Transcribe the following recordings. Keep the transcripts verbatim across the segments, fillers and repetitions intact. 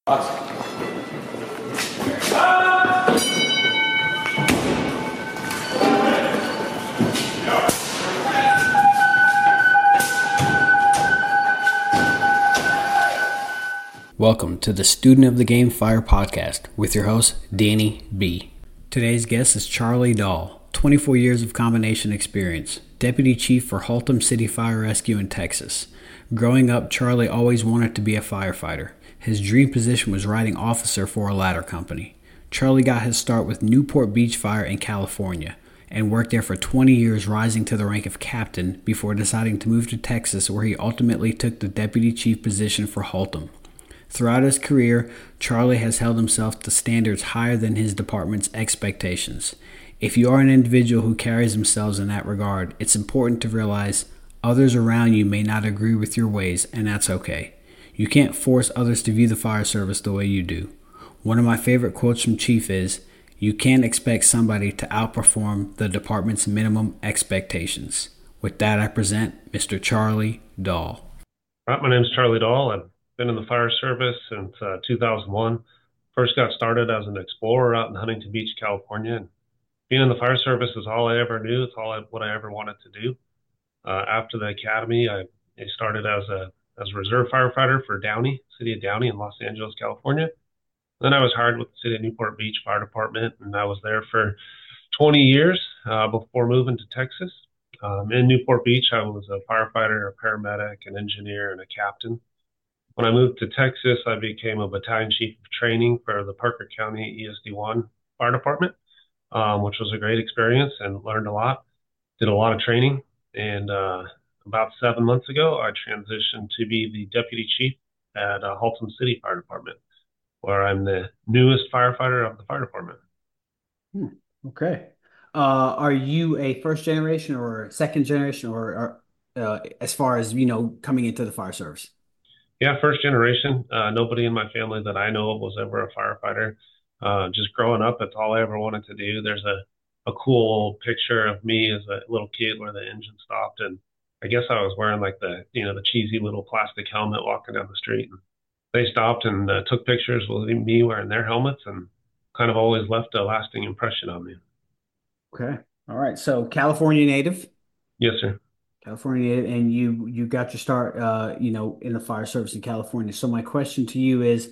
Welcome to the Student of the Game Fire podcast with your host, Danny B. Today's guest is Charlie Dahl, twenty-four years of combination experience, Deputy Chief for Haltom City Fire Rescue in Texas. Growing up, Charlie always wanted to be a firefighter. His dream position was riding officer for a ladder company. Charlie got his start with Newport Beach Fire in California and worked there for twenty years, rising to the rank of captain before deciding to move to Texas, where he ultimately took the Deputy Chief position for Haltom. Throughout his career, Charlie has held himself to standards higher than his department's expectations. If you are an individual who carries themselves in that regard, it's important to realize others around you may not agree with your ways, and that's okay. You can't force others to view the fire service the way you do. One of my favorite quotes from Chief is, "You can't expect somebody to outperform the department's minimum expectations." With that, I present Mister Charlie Dahl. Right, my name is Charlie Dahl. I've been in the fire service since uh, two thousand one. First got started as an explorer out in Huntington Beach, California. And being in the fire service is all I ever knew. It's all I, what I ever wanted to do. Uh, after the academy, I, I started as a as a reserve firefighter for Downey, City of Downey in Los Angeles, California. Then I was hired with the City of Newport Beach Fire Department, and I was there for twenty years uh, before moving to Texas. Um, in Newport Beach, I was a firefighter, a paramedic, an engineer, and a captain. When I moved to Texas, I became a battalion chief of training for the Parker County E S D one Fire Department, um, which was a great experience and learned a lot. Did a lot of training, and uh, about seven months ago, I transitioned to be the deputy chief at uh, Haltom City Fire Department, where I'm the newest firefighter of the fire department. Hmm. Okay. Uh, are you a first generation or second generation, or, or uh, as far as, you know, coming into the fire service? Yeah, first generation. Uh, nobody in my family that I know of was ever a firefighter. Uh, just growing up, that's all I ever wanted to do. There's a, a cool picture of me as a little kid where the engine stopped, and I guess I was wearing like the, you know, the cheesy little plastic helmet walking down the street. And they stopped and uh, took pictures with me wearing their helmets, and kind of always left a lasting impression on me. Okay. All right. So California native. Yes, sir. California, and you you got your start, uh, you know, in the fire service in California. So my question to you is,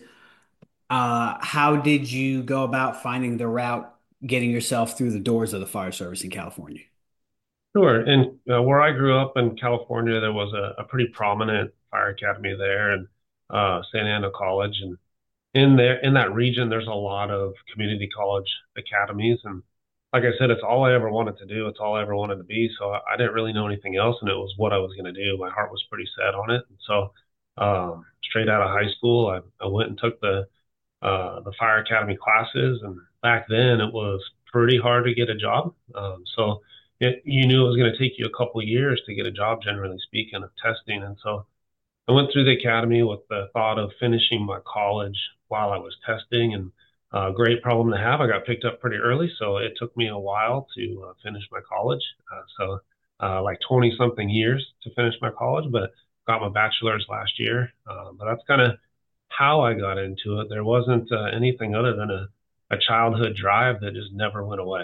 uh, how did you go about finding the route, getting yourself through the doors of the fire service in California? Sure. And uh, where I grew up in California, there was a, a pretty prominent fire academy there, and uh, Santa Ana College. And in there, in that region, there's a lot of community college academies. And like I said, it's all I ever wanted to do. It's all I ever wanted to be. So I, I didn't really know anything else, and it was what I was going to do. My heart was pretty set on it. And so um, straight out of high school, I, I went and took the uh, the fire academy classes. And back then, it was pretty hard to get a job. Um, so it, you knew it was going to take you a couple of years to get a job, generally speaking, of testing. And so I went through the academy with the thought of finishing my college while I was testing, and a uh, great problem to have. I got picked up pretty early, so it took me a while to uh, finish my college. Uh, so uh, like twenty something years to finish my college, but got my bachelor's last year. Uh, but that's kind of how I got into it. There wasn't uh, anything other than a, a childhood drive that just never went away.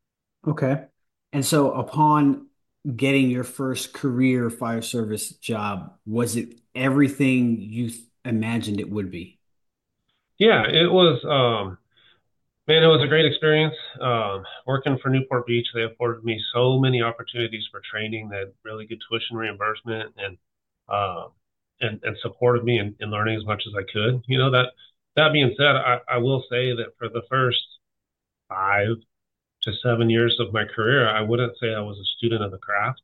Okay. And so upon getting your first career fire service job, was it everything you th- imagined it would be? Yeah, it was, um, man, it was a great experience. Um, working for Newport Beach, they afforded me so many opportunities for training. They had really good tuition reimbursement, and uh, and and supported me in, in learning as much as I could. You know, that that being said, I, I will say that for the first five to seven years of my career, I wouldn't say I was a student of the craft.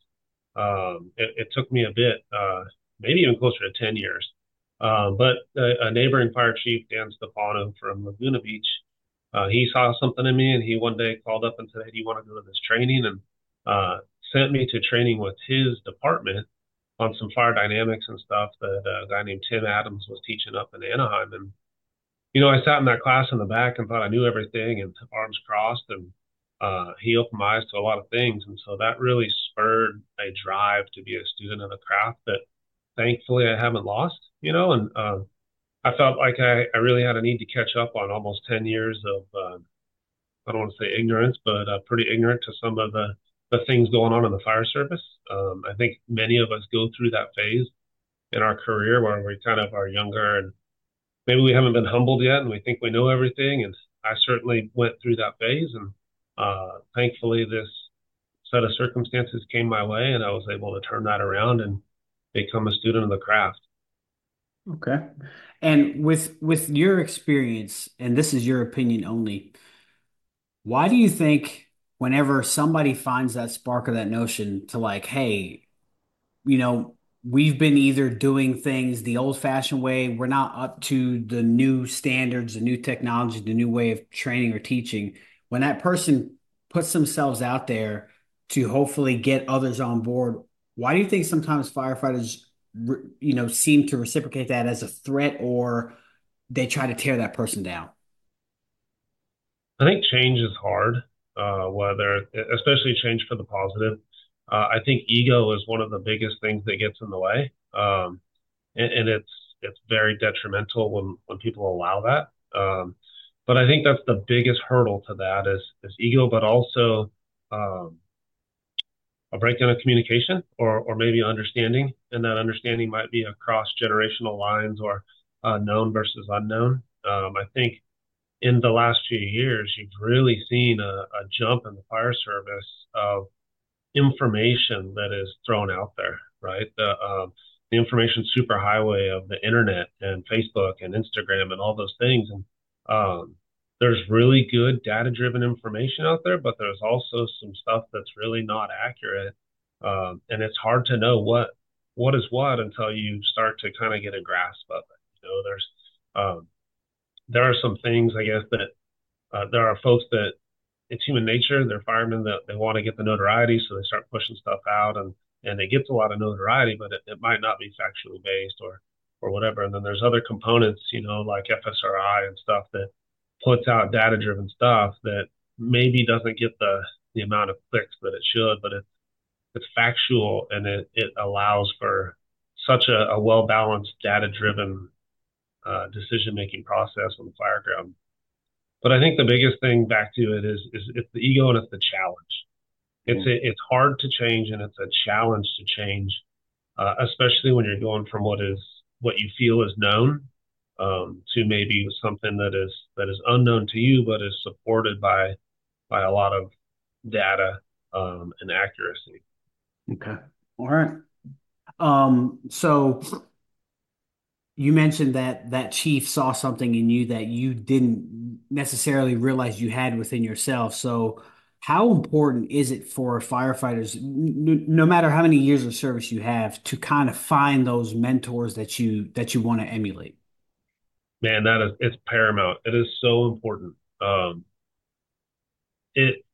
Um, it, it took me a bit, uh, maybe even closer to ten years. Um, but a, a neighboring fire chief, Dan Stefano from Laguna Beach, uh, he saw something in me, and he one day called up and said, "Hey, do you want to go to this training?" And uh, sent me to training with his department on some fire dynamics and stuff that uh, a guy named Tim Adams was teaching up in Anaheim. And, you know, I sat in that class in the back and thought I knew everything, and arms crossed, and uh, he opened my eyes to a lot of things. And so that really spurred a drive to be a student of the craft that thankfully I haven't lost, you know, and uh, I felt like I, I really had a need to catch up on almost ten years of, um, I don't want to say ignorance, but uh, pretty ignorant to some of the, the things going on in the fire service. Um, I think many of us go through that phase in our career where we kind of are younger and maybe we haven't been humbled yet and we think we know everything. And I certainly went through that phase. And uh, thankfully, this set of circumstances came my way and I was able to turn that around and become a student of the craft. Okay. And with with your experience, and this is your opinion only, why do you think whenever somebody finds that spark of that notion to like, hey, you know, we've been either doing things the old-fashioned way, we're not up to the new standards, the new technology, the new way of training or teaching, when that person puts themselves out there to hopefully get others on board, why do you think sometimes firefighters, re- you know, seem to reciprocate that as a threat or they try to tear that person down? I think change is hard, uh, whether, especially change for the positive. Uh, I think ego is one of the biggest things that gets in the way. Um, and, and it's, it's very detrimental when, when people allow that. Um, but I think that's the biggest hurdle to that is, is ego, but also, um, a breakdown of communication or or maybe understanding, and that understanding might be across generational lines or uh, known versus unknown. Um, I think in the last few years, you've really seen a, a jump in the fire service of information that is thrown out there, right? The um, the information superhighway of the internet and Facebook and Instagram and all those things, and um, there's really good data driven information out there, but there's also some stuff that's really not accurate, um, and it's hard to know what what is what until you start to kind of get a grasp of it. You know, there's um, there are some things I guess that uh, there are folks that it's human nature. They're firemen that they want to get the notoriety, so they start pushing stuff out, and and it gets a lot of notoriety, but it, it might not be factually based or or whatever. And then there's other components, you know, like F S R I and stuff that puts out data driven stuff that maybe doesn't get the the amount of clicks that it should, but it, it's factual and it, it allows for such a, a well balanced data driven uh, decision making process on the fire ground. But I think the biggest thing back to it is is it's the ego and it's the challenge. It's a, it's hard to change and it's a challenge to change, uh, especially when you're going from what is what you feel is known um, to maybe something that is that is unknown to you but is supported by by a lot of data um, and accuracy. Okay. All right. Um, so you mentioned that that chief saw something in you that you didn't necessarily realize you had within yourself. So, how important is it for firefighters, n no matter how many years of service you have, to kind of find those mentors that you that you want to emulate? Man, that is it's paramount. It is so important. Um, it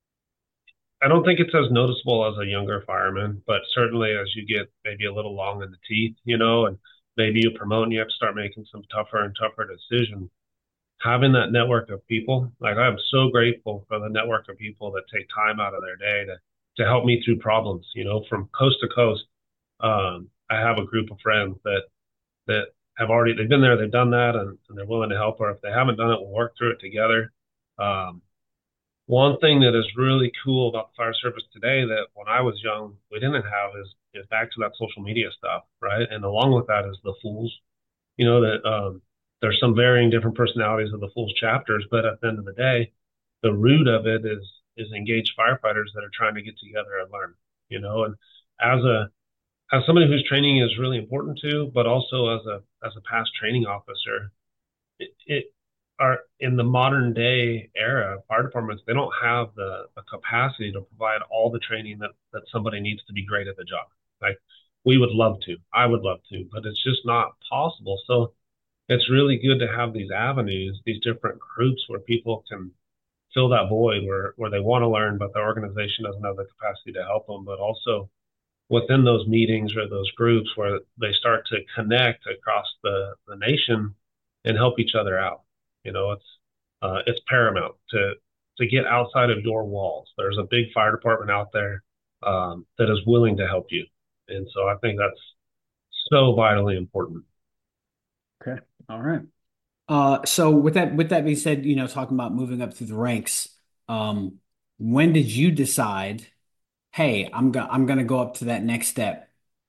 I don't think it's as noticeable as a younger fireman, but certainly as you get maybe a little long in the teeth, you know, and maybe you promote and you have to start making some tougher and tougher decisions. Having that network of people, like I'm so grateful for the network of people that take time out of their day to to help me through problems, you know, from coast to coast. Um, I have a group of friends that that have already they've been there, they've done that, and, and they're willing to help. Or if they haven't done it, we'll work through it together. Um, One thing that is really cool about the fire service today that when I was young we didn't have is is back to that social media stuff, right? And along with that is the fools, you know, that um, there's some varying different personalities of the fools chapters, but at the end of the day, the root of it is is engaged firefighters that are trying to get together and learn, you know, and as a as somebody whose training is really important to, but also as a as a past training officer, it, it are in the modern day era, fire departments, they don't have the, the capacity to provide all the training that, that somebody needs to be great at the job. Like we would love to, I would love to, but it's just not possible. So it's really good to have these avenues, these different groups where people can fill that void where, where they want to learn, but the organization doesn't have the capacity to help them, but also within those meetings or those groups where they start to connect across the, the nation and help each other out. You know, it's uh, it's paramount to to get outside of your walls. There's a big fire department out there um, that is willing to help you, and so I think that's so vitally important. Okay. All right. Uh, so with that with that being said, you know, talking about moving up through the ranks, um, when did you decide, hey, I'm gonna I'm gonna go up to that next step?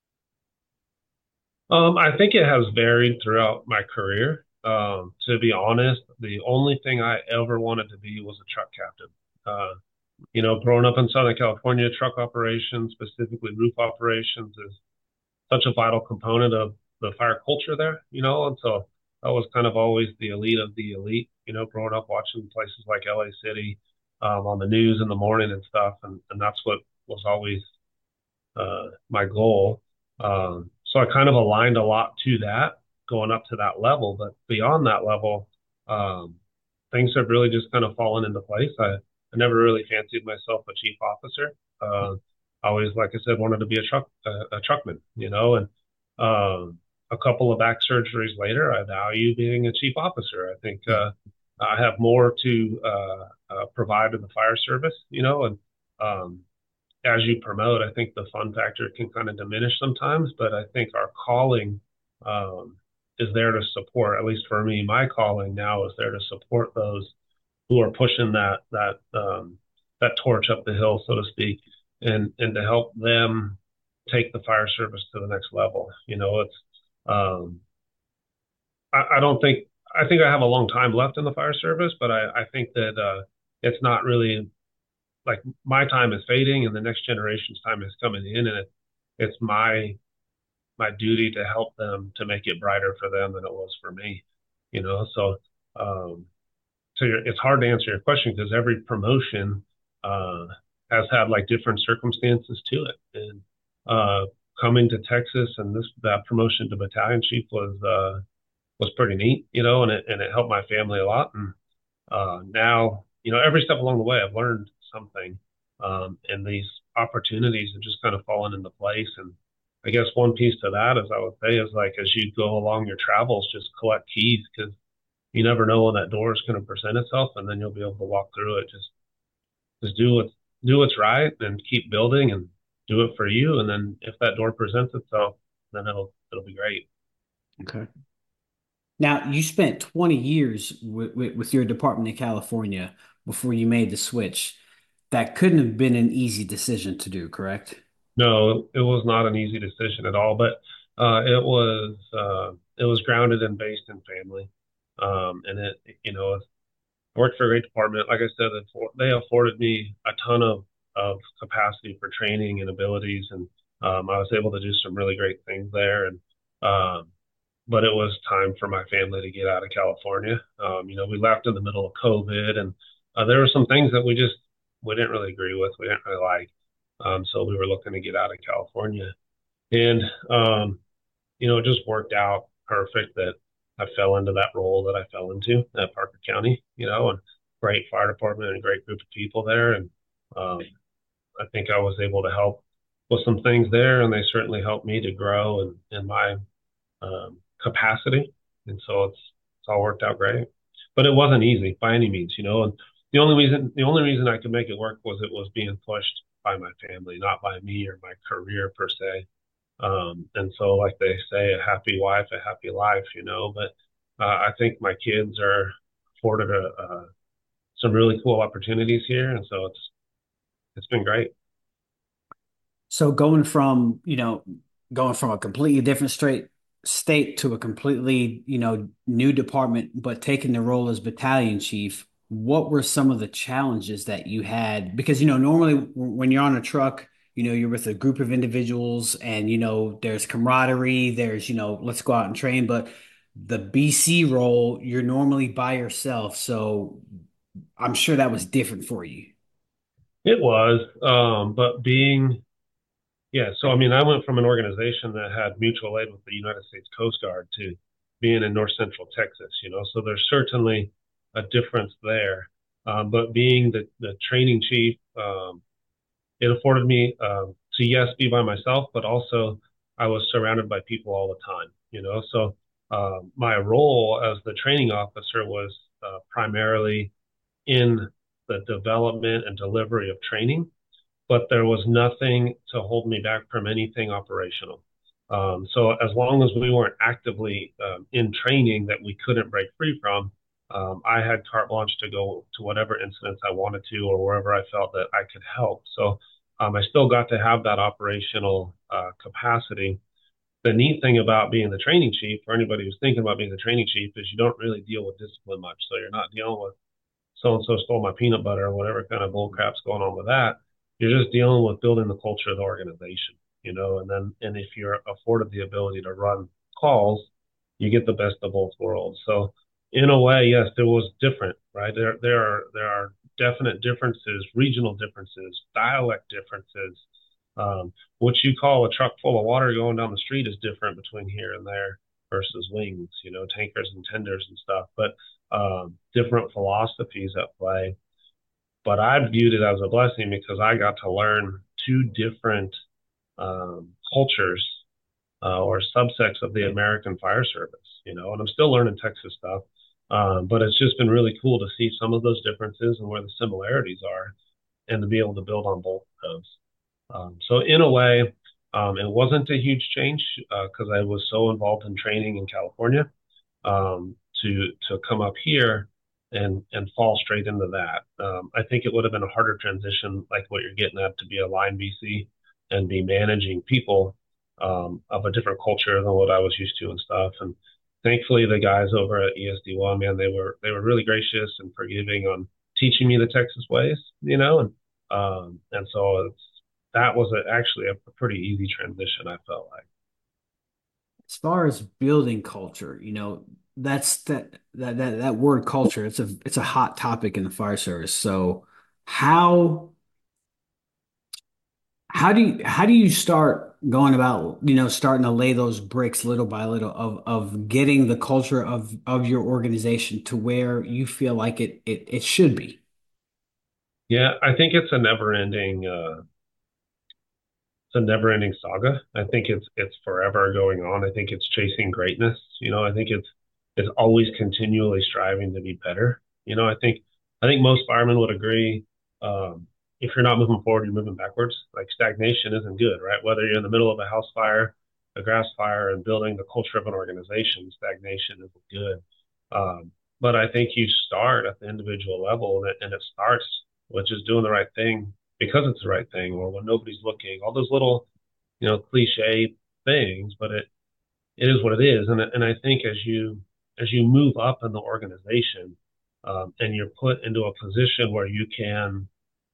Um, I think it has varied throughout my career. Um, to be honest, the only thing I ever wanted to be was a truck captain. Uh, you know, growing up in Southern California, truck operations, specifically roof operations, is such a vital component of the fire culture there, you know, and so that was kind of always the elite of the elite, you know, growing up watching places like L A City um, on the news in the morning and stuff, and, and that's what was always uh, my goal. Um, so I kind of aligned a lot to that going up to that level, but beyond that level, um, things have really just kind of fallen into place. I, I never really fancied myself a chief officer. Uh, I always, like I said, wanted to be a truck a, a truckman, you know, and um, a couple of back surgeries later, I value being a chief officer. I think Yeah. uh, I have more to uh, uh, provide to the fire service, you know, and um, as you promote, I think the fun factor can kind of diminish sometimes, but I think our calling um, is there to support. At least for me, my calling now is there to support those who are pushing that that um, that torch up the hill, so to speak, and and to help them take the fire service to the next level. You know, it's um, I, I don't think I think I have a long time left in the fire service, but I, I think that uh, it's not really like my time is fading and the next generation's time is coming in, and it, it's my my duty to help them to make it brighter for them than it was for me, you know. So um so it's hard to answer your question because every promotion uh has had like different circumstances to it, and uh coming to Texas and this that promotion to battalion chief was uh was pretty neat, you know, and it and it helped my family a lot. And uh, now, you know, every step along the way, I've learned something, um, and these opportunities have just kind of fallen into place. And I guess one piece to that, as I would say, is like as you go along your travels, just collect keys because you never know when that door is going to present itself, and then you'll be able to walk through it. Just just do what do what's right, and keep building, and do it for you. And then if that door presents itself, then it'll it'll be great. Okay. Now, you spent twenty years with, with, with your department in California before you made the switch. That couldn't have been an easy decision to do, correct? No, it was not an easy decision at all, but uh, it was uh, it was grounded and based in family, um, and it you know I worked for a great department. Like I said, it, they afforded me a ton of of capacity for training and abilities, and um, I was able to do some really great things there. And um, but it was time for my family to get out of California. Um, you know, we left in the middle of COVID, and uh, there were some things that we just we didn't really agree with. We didn't really like. Um, so we were looking to get out of California, and um, you know, it just worked out perfect that I fell into that role that I fell into at Parker County. You know, and great fire department and a great group of people there, and um, I think I was able to help with some things there, and they certainly helped me to grow in, in my um, capacity. And so it's it's all worked out great. But it wasn't easy by any means, you know. And the only reason the only reason I could make it work was it was being pushed by my family, not by me or my career per se. Um, and so, like they say, a happy wife, a happy life, you know. But uh, I think my kids are afforded a, a, some really cool opportunities here, and so it's it's been great. So going from, you know, going from a completely different straight state to a completely, you know, new department, but taking the role as battalion chief, what were some of the challenges that you had? Because, you know, normally when you're on a truck, you know, you're with a group of individuals and, you know, there's camaraderie, there's, you know, let's go out and train. But the B C role, you're normally by yourself. So I'm sure that was different for you. It was, um, but being yeah, so I mean, I went from an organization that had mutual aid with the United States Coast Guard to being in North Central Texas, you know, so there's certainly a difference there. Um, but being the, the training chief, um, it afforded me um, to, yes, be by myself, but also I was surrounded by people all the time, you know. So uh, my role as the training officer was uh, primarily in the development and delivery of training, but there was nothing to hold me back from anything operational. Um, so as long as we weren't actively um, in training that we couldn't break free from, um, I had carte blanche to go to whatever incidents I wanted to or wherever I felt that I could help. So um, I still got to have that operational uh, capacity. The neat thing about being the training chief, for anybody who's thinking about being the training chief, is you don't really deal with discipline much. So you're not dealing with so and so stole my peanut butter or whatever kind of bull crap's going on with that. You're just dealing with building the culture of the organization, you know, and then and if you're afforded the ability to run calls, you get the best of both worlds. So in a way, yes, there was different, right? There there are there are definite differences, regional differences, dialect differences. Um, what you call a truck full of water going down the street is different between here and there versus wings, you know, tankers and tenders and stuff. But um, different philosophies at play. But I viewed it as a blessing because I got to learn two different um, cultures uh, or subsects of the American fire service, you know, and I'm still learning Texas stuff. Um, but it's just been really cool to see some of those differences and where the similarities are and to be able to build on both of those. Um, so in a way, um, it wasn't a huge change because uh, I was so involved in training in California um, to to come up here and and fall straight into that. Um, I think it would have been a harder transition, like what you're getting at, to be a line V C and be managing people um, of a different culture than what I was used to and stuff. And thankfully, the guys over at E S D one, man, they were they were really gracious and forgiving on teaching me the Texas ways, you know, and um, and so it's that was a, actually a, a pretty easy transition. I felt like. As far as building culture, you know, that's that that that that word culture, it's a it's a hot topic in the fire service. So how how do you how do you start going about, you know, starting to lay those bricks little by little of of getting the culture of of your organization to where you feel like it it it should be? Yeah, I think it's a never-ending uh, it's a never-ending saga. I think it's it's forever going on. I think it's chasing greatness. You know, I think it's it's always continually striving to be better. You know, I think I think most firemen would agree. Um, if you're not moving forward, you're moving backwards. Like stagnation isn't good, right? Whether you're in the middle of a house fire, a grass fire, and building the culture of an organization, stagnation isn't good. Um, but I think you start at the individual level, and it, and it starts with just doing the right thing because it's the right thing or when nobody's looking, all those little, you know, cliche things, but it, it is what it is. And, and I think as you, as you move up in the organization, um, and you're put into a position where you can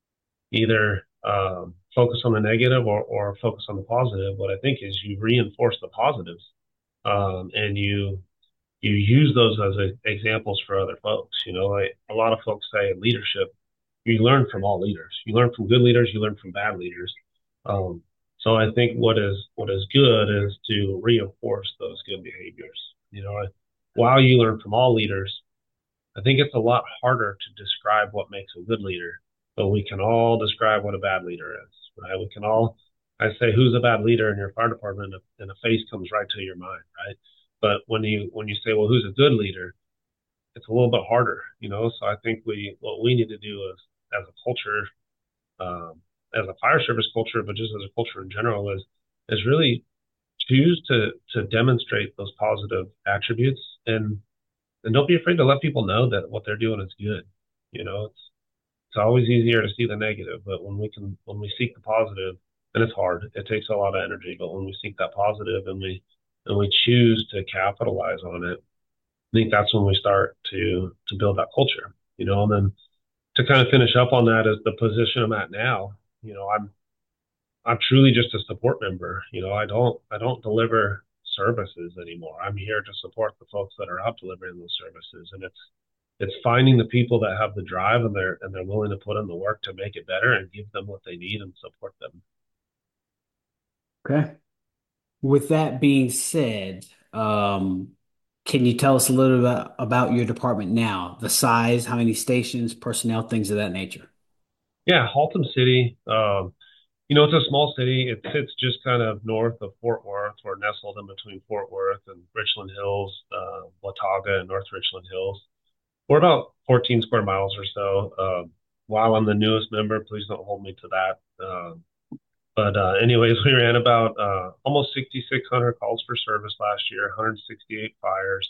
either, um, focus on the negative or, or focus on the positive, what I think is you reinforce the positives, um, and you, you use those as a, examples for other folks. You know, like a lot of folks say leadership, you learn from all leaders. You learn from good leaders, you learn from bad leaders. Um, so I think what is what is good is to reinforce those good behaviors. You know, while you learn from all leaders, I think it's a lot harder to describe what makes a good leader, but we can all describe what a bad leader is, right? We can all, I say, who's a bad leader in your fire department, and a face comes right to your mind, right? But when you when you say, well, who's a good leader, it's a little bit harder, you know. So I think we what we need to do is, as a culture, um, as a fire service culture, but just as a culture in general, is is really choose to to demonstrate those positive attributes and and don't be afraid to let people know that what they're doing is good. You know, it's it's always easier to see the negative, but when we can when we seek the positive, and it's hard, it takes a lot of energy, but when we seek that positive and we and we choose to capitalize on it, I think that's when we start to to build that culture. You know, and then to kind of finish up on that is the position I'm at now. You know, I'm I'm truly just a support member. You know, I don't I don't deliver services anymore. I'm here to support the folks that are out delivering those services, and it's it's finding the people that have the drive and they're and they're willing to put in the work to make it better and give them what they need and support them. Okay. With that being said, um, can you tell us a little bit about your department now? The size, how many stations, personnel, things of that nature? Yeah, Haltom City. Um, you know, it's a small city. It sits just kind of north of Fort Worth. We're nestled in between Fort Worth and Richland Hills, uh, Watauga, and North Richland Hills. We're about fourteen square miles or so. Um, while I'm the newest member, please don't hold me to that. Um, But uh, anyways, we ran about uh, almost sixty-six hundred calls for service last year, one hundred sixty-eight fires.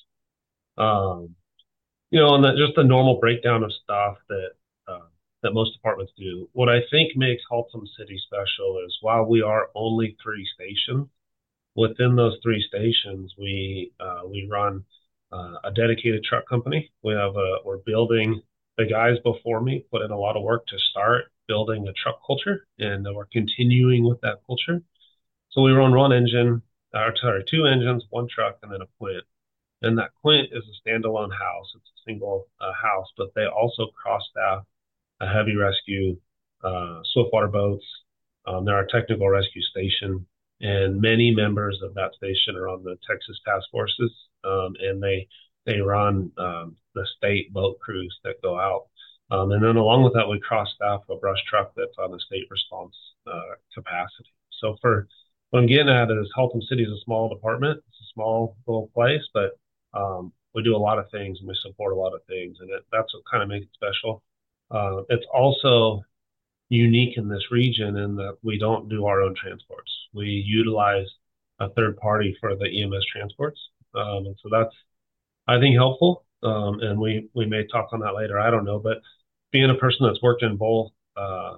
Um, you know, and that just the normal breakdown of stuff that uh, that most departments do. What I think makes Haltom City special is while we are only three stations, within those three stations, we uh, we run uh, a dedicated truck company. We have a we're building. The guys before me put in a lot of work to start building a truck culture, and we're continuing with that culture. So we run one engine, or sorry, two engines, one truck, and then a Quint. And that Quint is a standalone house. It's a single uh, house, but they also cross staff a heavy rescue, uh, swiftwater boats. Um, they're our technical rescue station, and many members of that station are on the Texas task forces, um, and they they run um, the state boat crews that go out. Um, and then along with that, we cross staff a brush truck that's on the state response uh, capacity. So for what I'm getting at is Haltom City is a small department. It's a small little place, but um, we do a lot of things and we support a lot of things, and it, that's what kind of makes it special. Uh, it's also unique in this region in that we don't do our own transports. We utilize a third party for the E M S transports, um, and so that's I think helpful. Um, and we we may talk on that later. I don't know, but being a person that's worked in both uh,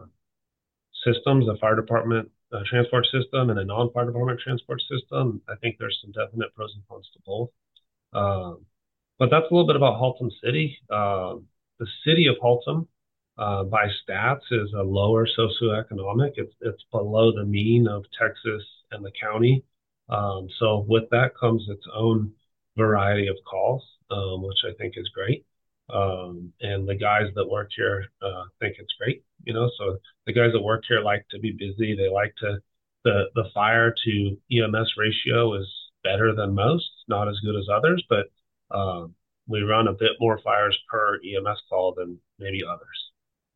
systems, a fire department uh, transport system and a non-fire department transport system, I think there's some definite pros and cons to both. Um, but that's a little bit about Haltom City. Um, the city of Haltom, uh, by stats, is a lower socioeconomic. It's it's below the mean of Texas and the county. Um, so with that comes its own variety of calls, um, which I think is great. Um, and the guys that work here uh, think it's great. You know, so the guys that work here like to be busy. They like to the the fire to E M S ratio is better than most, not as good as others, but um, we run a bit more fires per E M S call than maybe others.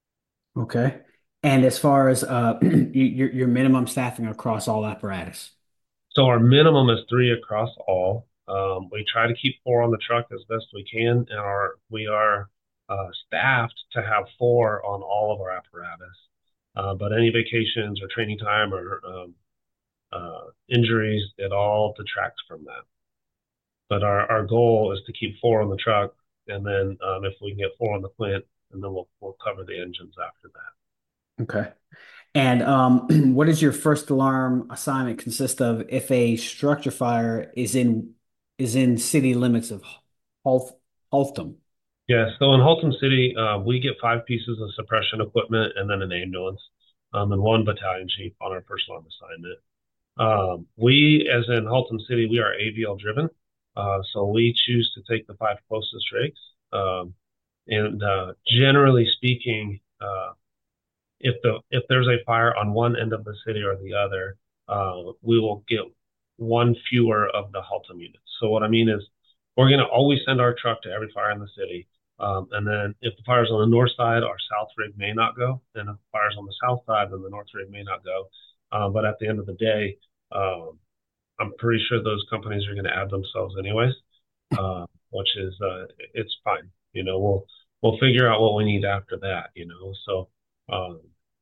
Okay. And as far as uh, your your minimum staffing across all apparatus. So our minimum is three across all. Um, we try to keep four on the truck as best we can, and our we are uh, staffed to have four on all of our apparatus. Uh, but any vacations or training time or um, uh, injuries, it all detracts from that. But our, our goal is to keep four on the truck, and then um, if we can get four on the Quint, and then we'll we'll cover the engines after that. Okay. And um, what does your first alarm assignment consist of if a structure fire is in is in city limits of Hal Haltom? Yeah, so in Haltom City, uh, we get five pieces of suppression equipment and then an ambulance, um, and one battalion chief on our first alarm assignment. Um, we, as in Haltom City, we are A V L driven, uh, so we choose to take the five closest rigs. Um, and uh, generally speaking, uh, if the if there's a fire on one end of the city or the other, uh, we will get one fewer of the Haltom units. So what I mean is, we're going to always send our truck to every fire in the city, um, and then if the fire's on the north side, our south rig may not go. And if the fire's on the south side, then the north rig may not go. Uh, but at the end of the day, um, I'm pretty sure those companies are going to add themselves anyways, uh, which is uh, it's fine. You know, we'll we'll figure out what we need after that. You know, so. Um,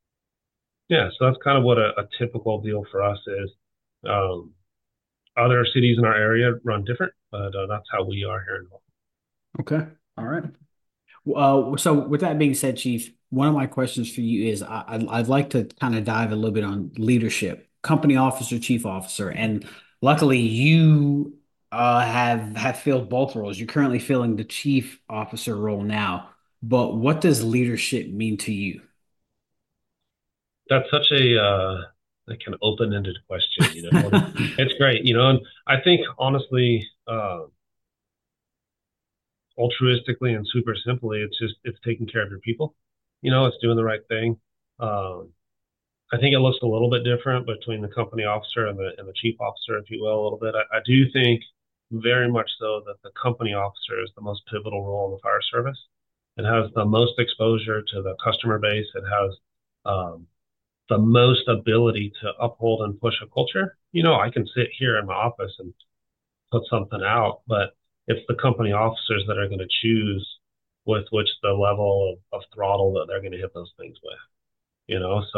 yeah, so that's kind of what a, a typical deal for us is. Um, other cities in our area run different, but uh, that's how we are here in Norfolk. Okay. All right. Uh, so with that being said, Chief, one of my questions for you is I, I'd, I'd like to kind of dive a little bit on leadership, company officer, chief officer, and luckily you uh, have have filled both roles. You're currently filling the chief officer role now, but what does leadership mean to you? That's such a uh, like an open-ended question, you know. And it's great, you know. And I think honestly, uh, altruistically and super simply, it's just it's taking care of your people. You know, it's doing the right thing. Um, I think it looks a little bit different between the company officer and the and the chief officer, if you will, a little bit. I, I do think very much so that the company officer is the most pivotal role in the fire service. It has the most exposure to the customer base. It has um, the most ability to uphold and push a culture. You know, I can sit here in my office and put something out, but it's the company officers that are going to choose with which the level of, of throttle that they're going to hit those things with. You know, so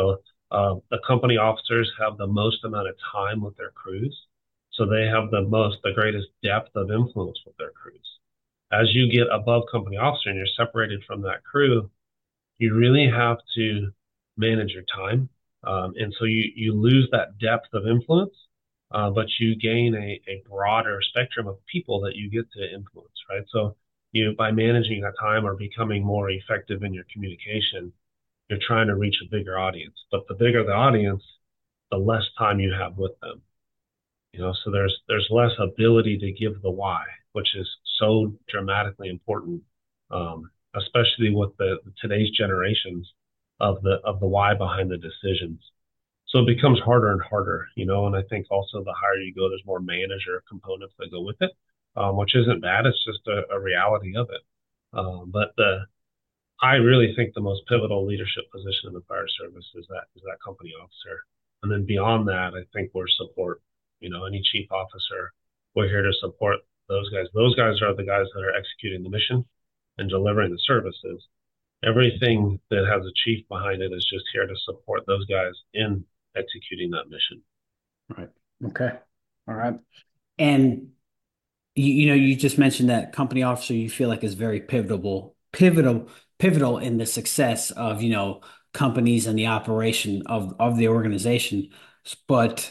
Uh, the company officers have the most amount of time with their crews, so they have the most, the greatest depth of influence with their crews. As you get above company officer and you're separated from that crew, you really have to manage your time. Um, and so you, you lose that depth of influence, uh, but you gain a, a broader spectrum of people that you get to influence, right? So you, by managing that time or becoming more effective in your communication, you're trying to reach a bigger audience. But the bigger the audience, the less time you have with them. You know, so there's there's less ability to give the why, which is so dramatically important, um, especially with the today's generations of the of the why behind the decisions. So it becomes harder and harder, you know. And I think also the higher you go, there's more manager components that go with it, um, which isn't bad. It's just a, a reality of it. Um, but the I really think the most pivotal leadership position in the fire service is that is that company officer. And then beyond that, I think we're support. You know, any chief officer, we're here to support those guys. Those guys are the guys that are executing the mission and delivering the services. Everything that has a chief behind it is just here to support those guys in executing that mission. Right. Okay. All right. And you, you know, you just mentioned that company officer you feel like is very pivotal, pivotal, pivotal in the success of, you know, companies and the operation of of the organization. But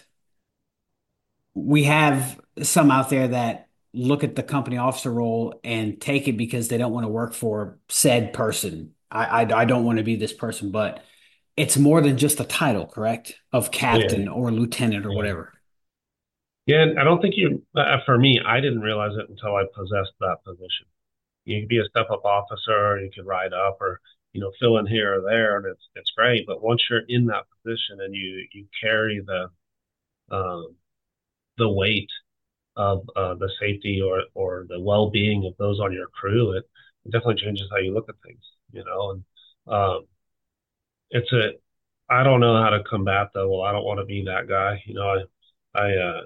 we have some out there that look at the company officer role and take it because they don't want to work for said person. I I, I don't want to be this person, but it's more than just a title, correct? Of Yeah. captain or lieutenant or Yeah. whatever. Yeah. And I don't think you, uh, for me, I didn't realize it until I possessed that position. You could be a step up officer, you could ride up or, you know, fill in here or there, and it's it's great. But once you're in that position and you you carry the um, the weight of uh, the safety or or the well being of those on your crew, it, it definitely changes how you look at things, you know. And um, it's a I don't know how to combat that. Well, I don't want to be that guy, you know. I I uh,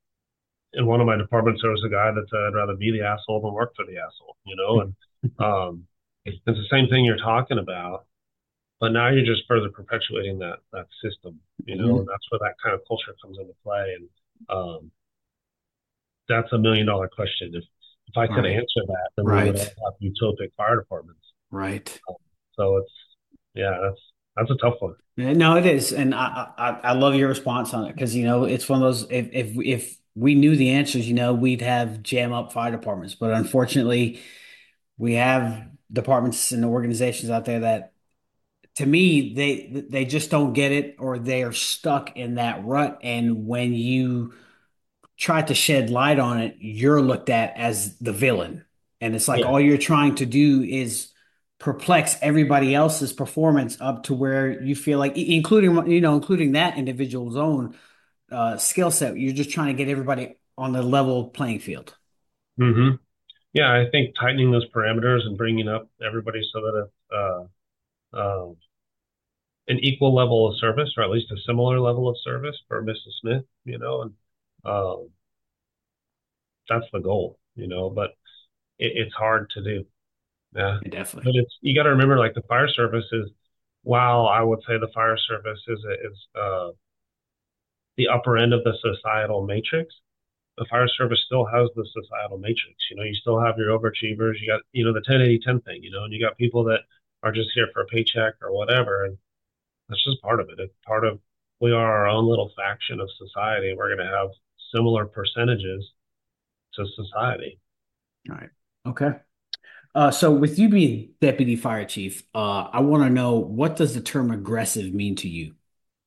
in one of my departments there was a guy that said I'd rather be the asshole than work for the asshole, you know. And um, it's the same thing you're talking about. But now you're just further perpetuating that that system, you know, and Mhm. that's where that kind of culture comes into play. And um, that's a million dollar question. If if I could Right. answer that, then we would all Right. have utopic fire departments. Right. Um, so it's yeah, that's that's a tough one. Yeah, no, it is, and I, I I love your response on it because you know it's one of those if if if we knew the answers, you know, we'd have jam up fire departments, but unfortunately, we have departments and organizations out there that, to me, they they just don't get it or they are stuck in that rut, and when you try to shed light on it, you're looked at as the villain. And it's like Yeah. all you're trying to do is perplex everybody else's performance up to where you feel like, including, you know, including that individual's own uh, skill set. You're just trying to get everybody on the level playing field. hmm Yeah, I think tightening those parameters and bringing up everybody so that it's uh, uh, an equal level of service, or at least a similar level of service for Missus Smith, you know, and um, that's the goal, you know. But it, it's hard to do. Yeah. Yeah, definitely. But it's you got to remember, like the fire service is, while I would say the fire service is is uh, the upper end of the societal matrix, the fire service still has the societal matrix. You know, you still have your overachievers. You got, you know, the ten eighty ten thing, you know, and you got people that are just here for a paycheck or whatever. And that's just part of it. It's part of, we are our own little faction of society. We're going to have similar percentages to society. All right. Okay. Uh, so with you being deputy fire chief, uh, I want to know, what does the term aggressive mean to you?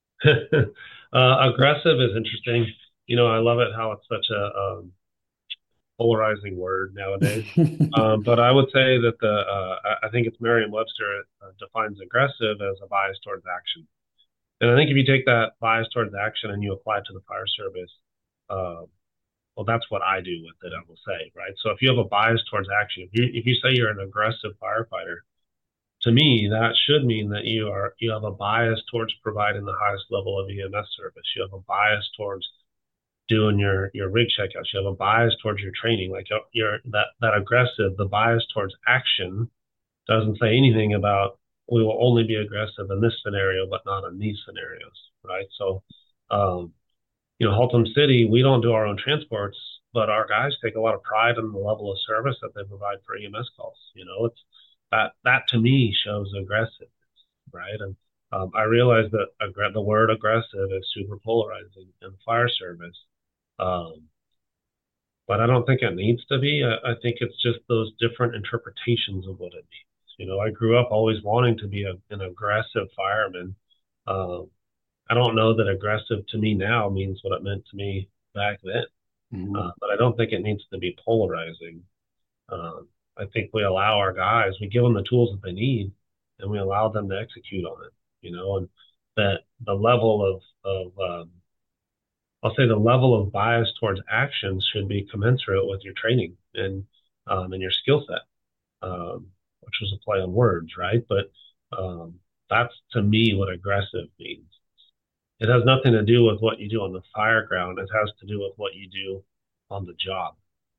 uh, aggressive is interesting. You know, I love it how it's such a um, polarizing word nowadays. Um, but I would say that the uh, I think it's Merriam-Webster uh, defines aggressive as a bias towards action. And I think if you take that bias towards action and you apply it to the fire service, uh, well, that's what I do with it, I will say, right? So if you have a bias towards action, if you if you say you're an aggressive firefighter, to me, that should mean that you are you have a bias towards providing the highest level of E M S service. You have a bias towards doing your your rig checkouts. You have a bias towards your training. Like you're that that aggressive, the bias towards action doesn't say anything about we will only be aggressive in this scenario, but not in these scenarios, right? So, um, you know, Haltom City, we don't do our own transports, but our guys take a lot of pride in the level of service that they provide for E M S calls. You know, it's that that to me shows aggressive, right? And um, I realize that aggr- the word aggressive is super polarizing in the fire service, um, but I don't think it needs to be. I, I think it's just those different interpretations of what it means. You know, I grew up always wanting to be a, an aggressive fireman. Um, I don't know that aggressive to me now means what it meant to me back then, uh, Mhm. but I don't think it needs to be polarizing. Um, I think we allow our guys, we give them the tools that they need, and we allow them to execute on it. You know, and that the level of of um, I'll say the level of bias towards actions should be commensurate with your training and um, and your skill set, um, which was a play on words, right? But um, that's to me what aggressive means. It has nothing to do with what you do on the fire ground. It has to do with what you do on the job.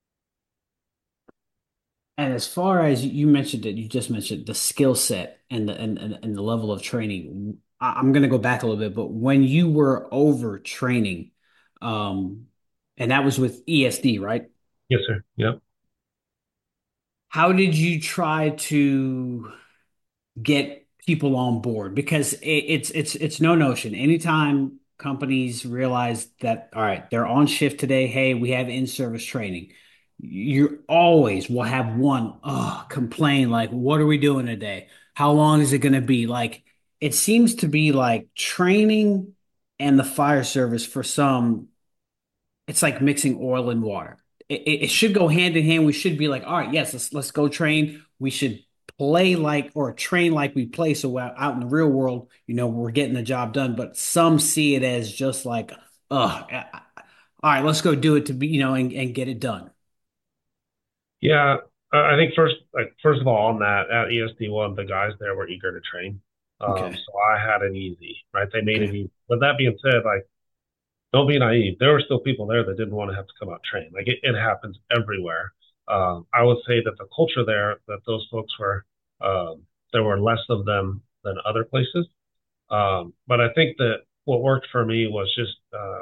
And as far as you mentioned it, you just mentioned the skill set and the and, and, and the level of training. I, I'm going to go back a little bit, but when you were over training, um, and that was with E S D, right? Yes, sir. Yep. How did you try to get people on board? Because it, it's it's it's no notion. Anytime companies realize that, all right, they're on shift today, hey, we have in-service training. You always will have one uh complain like, what are we doing today? How long is it going to be? Like, it seems to be like training and the fire service for some, it's like mixing oil and water. It, it, it should go hand in hand. We should be like, all right, yes, let's let's go train. We should play like or train like we play. So out out in the real world, you know, we're getting the job done. But some see it as just like, uh, all right, let's go do it to be, you know, and, and get it done. Yeah. I think first, like first of all, on that at E S D one, the guys there were eager to train. Um, Okay. so I had it easy, right? They made it Okay. easy. But that being said, like don't be naive. There were still people there that didn't want to have to come out train. Like it, it happens everywhere. Um, I would say that the culture there, that those folks were, um, there were less of them than other places. Um, but I think that what worked for me was just uh,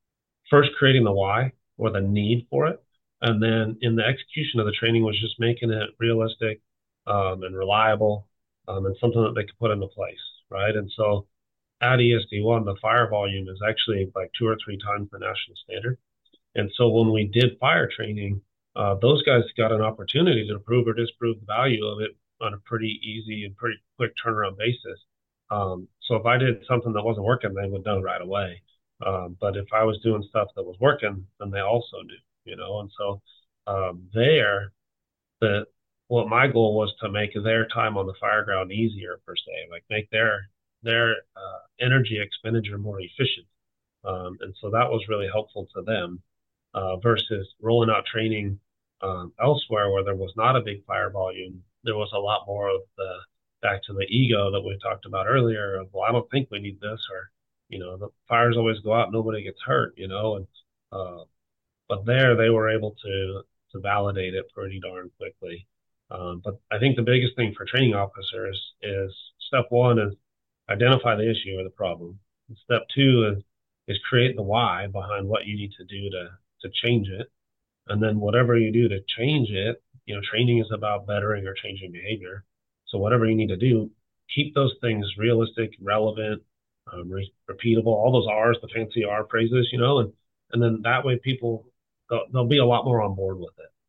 first creating the why or the need for it, and then in the execution of the training was just making it realistic um, and reliable um, and something that they could put into place, right? And so at E S D one, the fire volume is actually like two or three times the national standard. And so when we did fire training, uh, those guys got an opportunity to prove or disprove the value of it on a pretty easy and pretty quick turnaround basis. Um, so if I did something that wasn't working, they would know right away. Um, but if I was doing stuff that was working, then they also knew, you know. And so um, there, the what my goal was to make their time on the fire ground easier per se, like make their their uh, energy expenditure more efficient. Um, and so that was really helpful to them uh, versus rolling out training um, elsewhere where there was not a big fire volume. There was a lot more of the back to the ego that we talked about earlier of, well, I don't think we need this, or, you know, the fires always go out, nobody gets hurt, you know, and, uh, but there they were able to, to validate it pretty darn quickly. Um, but I think the biggest thing for training officers is step one is identify the issue or the problem. And step two is is create the why behind what you need to do to to change it. And then whatever you do to change it, you know, training is about bettering or changing behavior. So whatever you need to do, keep those things realistic, relevant, um, re- repeatable. All those R's, the fancy R phrases, you know, and and then that way people they'll, they'll be a lot more on board with it.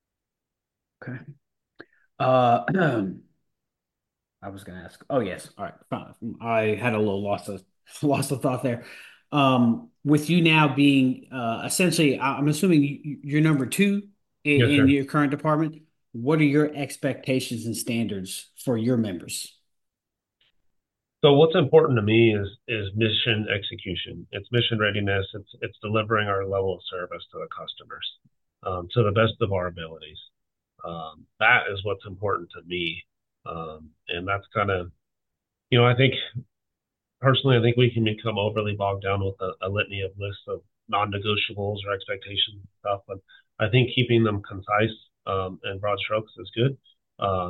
Okay. Uh, I was going to ask. Oh, yes. All right. Fine. I had a little loss of loss of thought there. Um, with you now being uh, essentially, I- I'm assuming you, you're number two in, Yes, in sir. your current department. What are your expectations and standards for your members? So what's important to me is is mission execution. It's mission readiness. It's it's delivering our level of service to the customers um, to the best of our abilities. Um, that is what's important to me, um, and that's kind of you know I think personally I think we can become overly bogged down with a, a litany of lists of non-negotiables or expectations and stuff. But I think keeping them concise um, and broad strokes is good. Uh,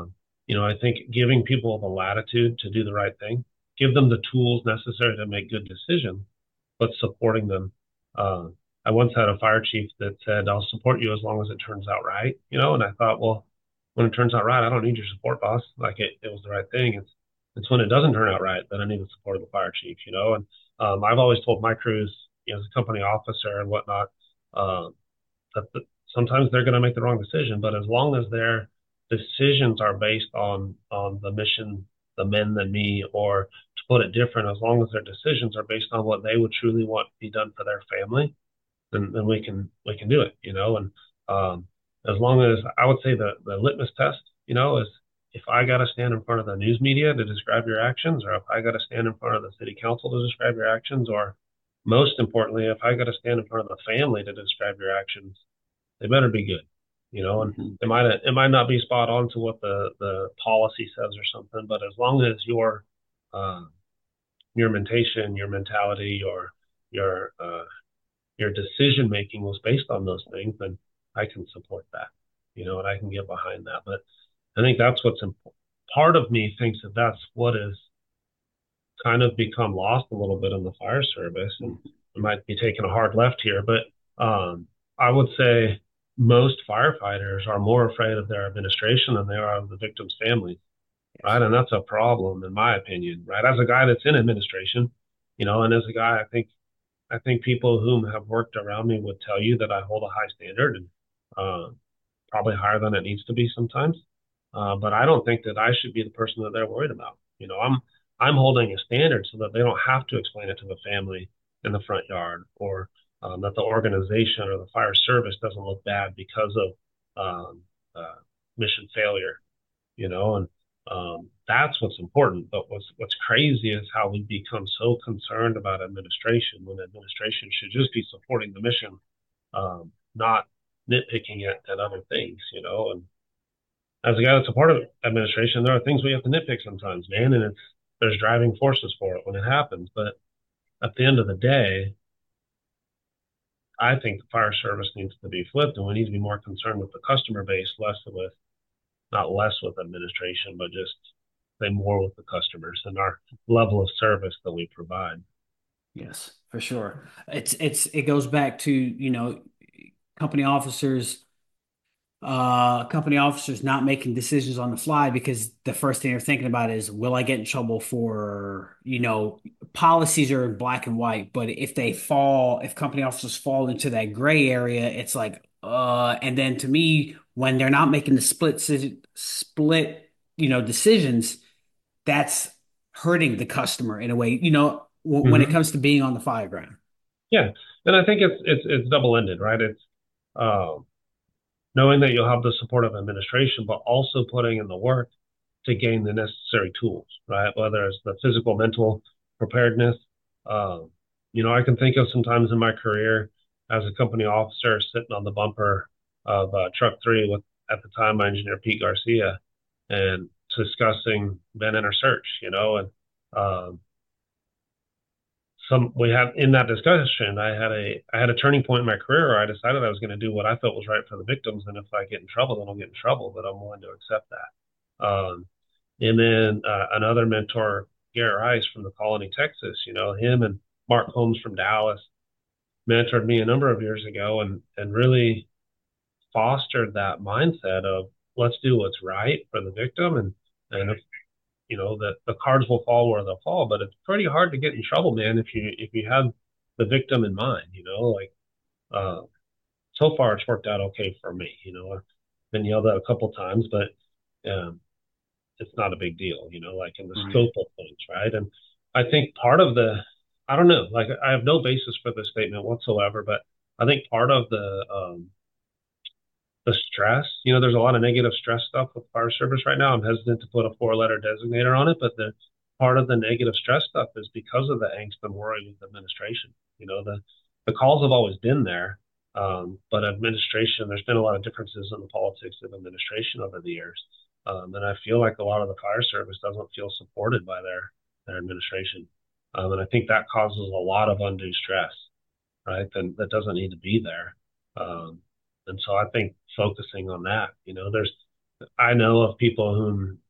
You know, I think giving people the latitude to do the right thing, give them the tools necessary to make good decisions, but supporting them. Uh, I once had a fire chief that said, "I'll support you as long as it turns out right." You know, and I thought, well, when it turns out right, I don't need your support, boss. Like it, it was the right thing. It's it's when it doesn't turn out right that I need the support of the fire chief. You know, and um, I've always told my crews, you know, as a company officer and whatnot, uh, that the, sometimes they're going to make the wrong decision, but as long as their decisions are based on on the mission, the men than me, or to put it different, as long as their decisions are based on what they would truly want to be done for their family, then then we can we can do it, you know. And um, as long as I would say the the litmus test, you know, is if I got to stand in front of the news media to describe your actions, or if I got to stand in front of the city council to describe your actions, or most importantly, if I got to stand in front of the family to describe your actions, they better be good, you know. And Mm-hmm. it might it might not be spot on to what the the policy says or something, but as long as your uh, your mentation, your mentality, your your uh, your decision making was based on those things, then I can support that, you know, and I can get behind that. But I think that's what's important. Part of me thinks that that's what is kind of become lost a little bit in the fire service, and I might be taking a hard left here, but um, I would say most firefighters are more afraid of their administration than they are of the victim's families, Yes. right? And that's a problem, in my opinion, right? As a guy that's in administration, you know, and as a guy, I think I think people whom have worked around me would tell you that I hold a high standard and uh, probably higher than it needs to be sometimes. Uh, but I don't think that I should be the person that they're worried about. You know, I'm I'm holding a standard so that they don't have to explain it to the family in the front yard, or um, that the organization or the fire service doesn't look bad because of um, uh, mission failure. You know, and um, that's what's important. But what's what's crazy is how we become so concerned about administration when administration should just be supporting the mission, um, not nitpicking at, at other things. You know, and as a guy that's a part of administration, there are things we have to nitpick sometimes, man, and it's there's driving forces for it when it happens. But at the end of the day, I think the fire service needs to be flipped, and we need to be more concerned with the customer base, less with not less with administration, but just say more with the customers and our level of service that we provide. Yes, for sure. It's it's it goes back to, you know, company officers uh company officers not making decisions on the fly because the first thing they're thinking about is, will I get in trouble for, you know, policies are in black and white, but if they fall, if company officers fall into that gray area, it's like, uh and then to me, when they're not making the split si- split, you know, decisions, that's hurting the customer in a way, you know, w when it Mm-hmm. comes to being on the fire ground. Yeah, and I think it's it's it's double ended, right? It's uh, knowing that you'll have the support of administration, but also putting in the work to gain the necessary tools, right? Whether it's the physical, mental preparedness. Um, you know, I can think of some times in my career as a company officer sitting on the bumper of uh, truck three with, at the time, my engineer Pete Garcia, and discussing Ben Inner search, you know, and um, some we had in that discussion, I had a I had a turning point in my career where I decided I was going to do what I felt was right for the victims, and if I get in trouble, then I'll get in trouble, but I'm willing to accept that. Um, and then uh, another mentor, Garrett Rice from the Colony, Texas, you know, him and Mark Holmes from Dallas mentored me a number of years ago, and and really fostered that mindset of let's do what's right for the victim, and and if you know that the cards will fall where they'll fall, but it's pretty hard to get in trouble, man, if you if you have the victim in mind. You know, like uh, so far it's worked out okay for me. You know, I've been yelled at a couple times, but um, it's not a big deal. You know, like in the Right. scope of things, right? And I think part of the I don't know, like I have no basis for this statement whatsoever, but I think part of the um, the stress. You know, there's a lot of negative stress stuff with fire service right now. I'm hesitant to put a four letter designator on it, but the part of the negative stress stuff is because of the angst and worry with administration. You know, the the calls have always been there, um, but administration, there's been a lot of differences in the politics of administration over the years, um, and I feel like a lot of the fire service doesn't feel supported by their their administration, um, and I think that causes a lot of undue stress, right? That that doesn't need to be there. Um, and so I think focusing on that, you know, there's, I know of people whom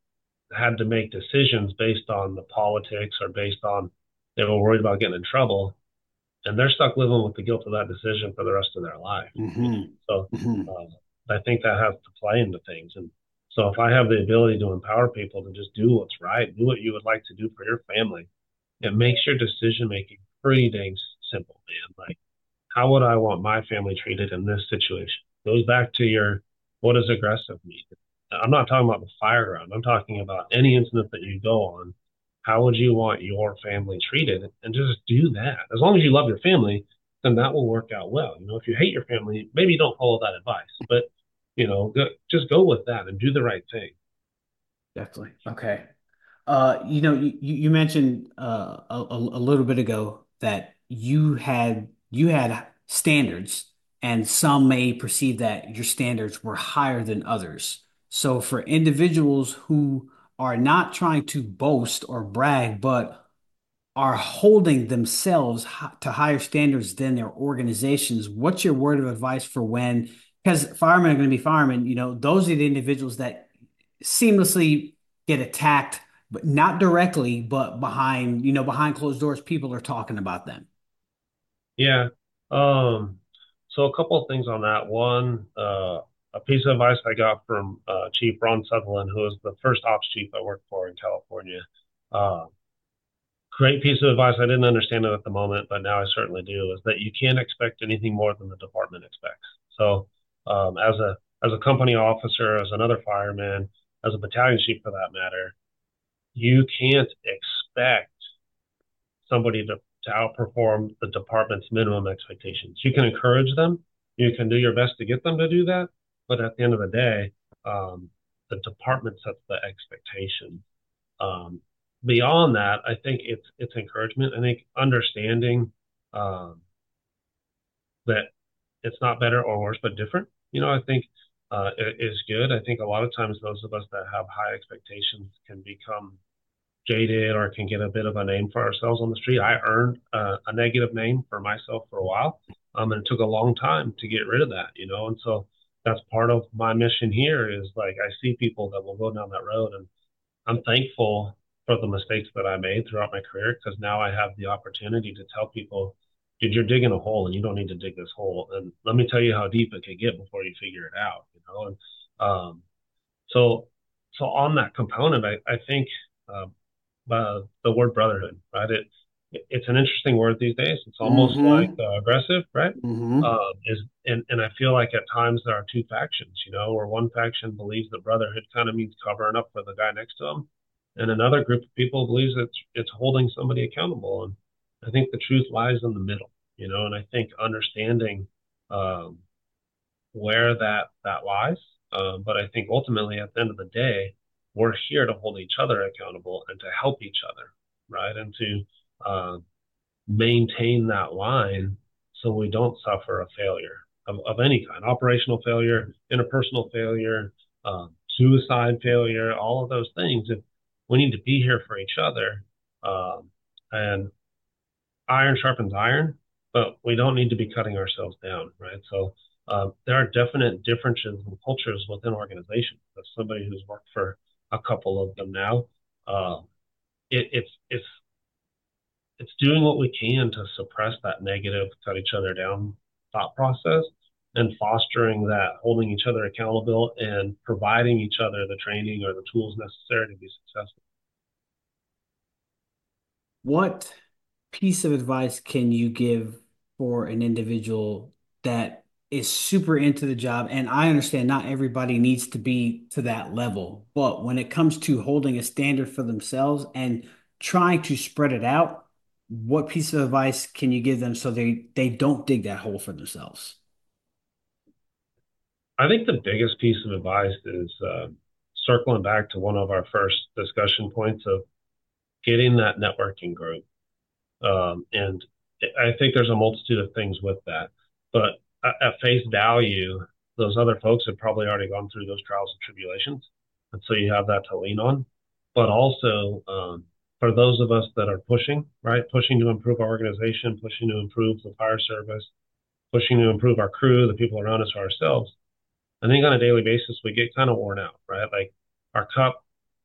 had to make decisions based on the politics or based on they were worried about getting in trouble, and they're stuck living with the guilt of that decision for the rest of their life. You know, Mm-hmm. so Mm-hmm. uh, I think that has to play into things. And so if I have the ability to empower people to just do what's right, do what you would like to do for your family, it makes your decision making pretty dang simple, man. Like, how would I want my family treated in this situation? Goes back to your what does aggressive mean? I'm not talking about the fire ground. I'm talking about any incident that you go on. How would you want your family treated? And just do that. As long as you love your family, then that will work out well. You know, if you hate your family, maybe don't follow that advice, but you know, go, just go with that and do the right thing. Definitely. Okay. Uh, you know, you, you mentioned uh, a, a a little bit ago that you had you had standards, and some may perceive that your standards were higher than others. So for individuals who are not trying to boast or brag, but are holding themselves hi- to higher standards than their organizations, what's your word of advice for when, because firemen are going to be firemen, you know, those are the individuals that seamlessly get attacked, but not directly, but behind, you know, behind closed doors, people are talking about them. Yeah. Um, so a couple of things on that. One, uh, a piece of advice I got from uh, Chief Ron Sutherland, who was the first ops chief I worked for in California. Uh, Great piece of advice. I didn't understand it at the moment, but now I certainly do, is that you can't expect anything more than the department expects. So, um, as a as a company officer, as another fireman, as a battalion chief for that matter, you can't expect somebody to, to outperform the department's minimum expectations. You can encourage them, you can do your best to get them to do that, but at the end of the day, um, the department sets the expectation. Um, Beyond that, I think it's it's encouragement. I think understanding um, that it's not better or worse, but different. You know, I think uh, is good. I think a lot of times those of us that have high expectations can become jaded or can get a bit of a name for ourselves on the street. I earned uh, a negative name for myself for a while, um, and it took a long time to get rid of that. You know, and so that's part of my mission here is like I see people that will go down that road, and I'm thankful for the mistakes that I made throughout my career because now I have the opportunity to tell people, dude, you're digging a hole and you don't need to dig this hole. And let me tell you how deep it could get before you figure it out, you know? And um, so, so on that component, I, I think uh, uh, the word brotherhood, right? It, it's an interesting word these days. It's almost like Mm-hmm. uh, aggressive, right? Mm-hmm. Uh, is and and I feel like at times there are two factions, you know, where one faction believes that brotherhood kind of means covering up for the guy next to him, and another group of people believes it's it's holding somebody accountable. And I think the truth lies in the middle, you know. And I think understanding um, where that that lies, uh, but I think ultimately at the end of the day, we're here to hold each other accountable and to help each other, right, and to uh, maintain that line so we don't suffer a failure of, of any kind operational failure, interpersonal failure, um, suicide failure, all of those things. If we need to be here for each other, um, and iron sharpens iron, but we don't need to be cutting ourselves down, right? So uh, there are definite differences in cultures within organizations. As somebody who's worked for a couple of them now, uh, it, it's it's it's doing what we can to suppress that negative, cut each other down thought process and fostering that, holding each other accountable and providing each other the training or the tools necessary to be successful. What piece of advice can you give for an individual that is super into the job? And I understand not everybody needs to be to that level, but when it comes to holding a standard for themselves and trying to spread it out, what piece of advice can you give them so they they don't dig that hole for themselves? I think the biggest piece of advice is uh, circling back to one of our first discussion points of getting that networking group. Um, and I think there's a multitude of things with that. But at face value, those other folks have probably already gone through those trials and tribulations. And so you have that to lean on. But also, um, for those of us that are pushing, right, pushing to improve our organization, pushing to improve the fire service, pushing to improve our crew, the people around us, or ourselves, I think on a daily basis, we get kind of worn out, right? Like our cup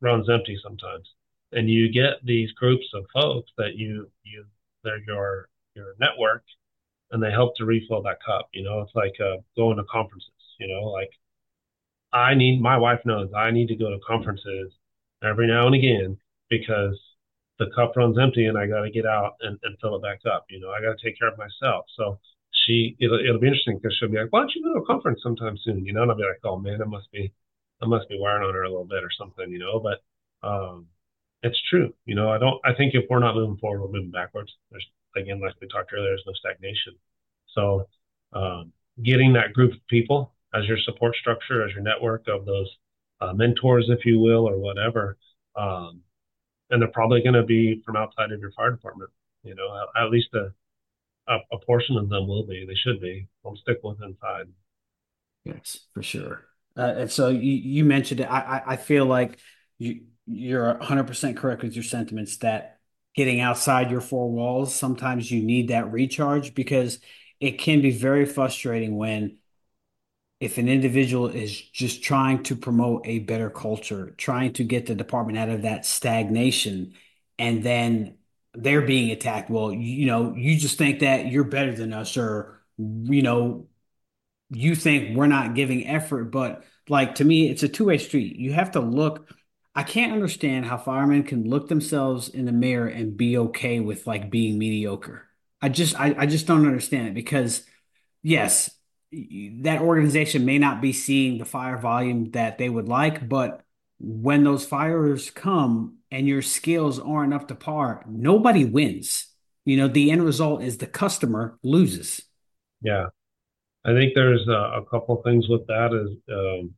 runs empty sometimes. And you get these groups of folks that you you they're your your network, and they help to refill that cup. You know, it's like uh, going to conferences. You know, like I need my wife knows I need to go to conferences every now and again because the cup runs empty and I got to get out and, and fill it back up. You know, I got to take care of myself. So she, it'll, it'll be interesting because she'll be like, why don't you go to a conference sometime soon? You know, and I'll be like, oh man, it must be, I must be wearing on her a little bit or something, you know, but, um, it's true. You know, I don't, I think if we're not moving forward, we're moving backwards. There's, again, like we talked earlier, there's no stagnation. So, um, getting that group of people as your support structure, as your network of those uh, mentors, if you will, or whatever, um, and they're probably going to be from outside of your fire department. You know, at, at least a, a, a portion of them will be. They should be. Don't stick with inside. Yes, for sure. Uh, and so you, you mentioned it. I, I I feel like you you're one hundred percent correct with your sentiments that getting outside your four walls, sometimes you need that recharge because it can be very frustrating when if an individual is just trying to promote a better culture, trying to get the department out of that stagnation, and then they're being attacked. Well, you know, you just think that you're better than us, or, you know, you think we're not giving effort, but like to me, it's a two-way street. You have to look. I can't understand how firemen can look themselves in the mirror and be okay with like being mediocre. I just I, I just don't understand it because yes, that organization may not be seeing the fire volume that they would like, but when those fires come and your skills aren't up to par, nobody wins. You know, the end result is the customer loses. Yeah. I think there's a, a couple things with that is um,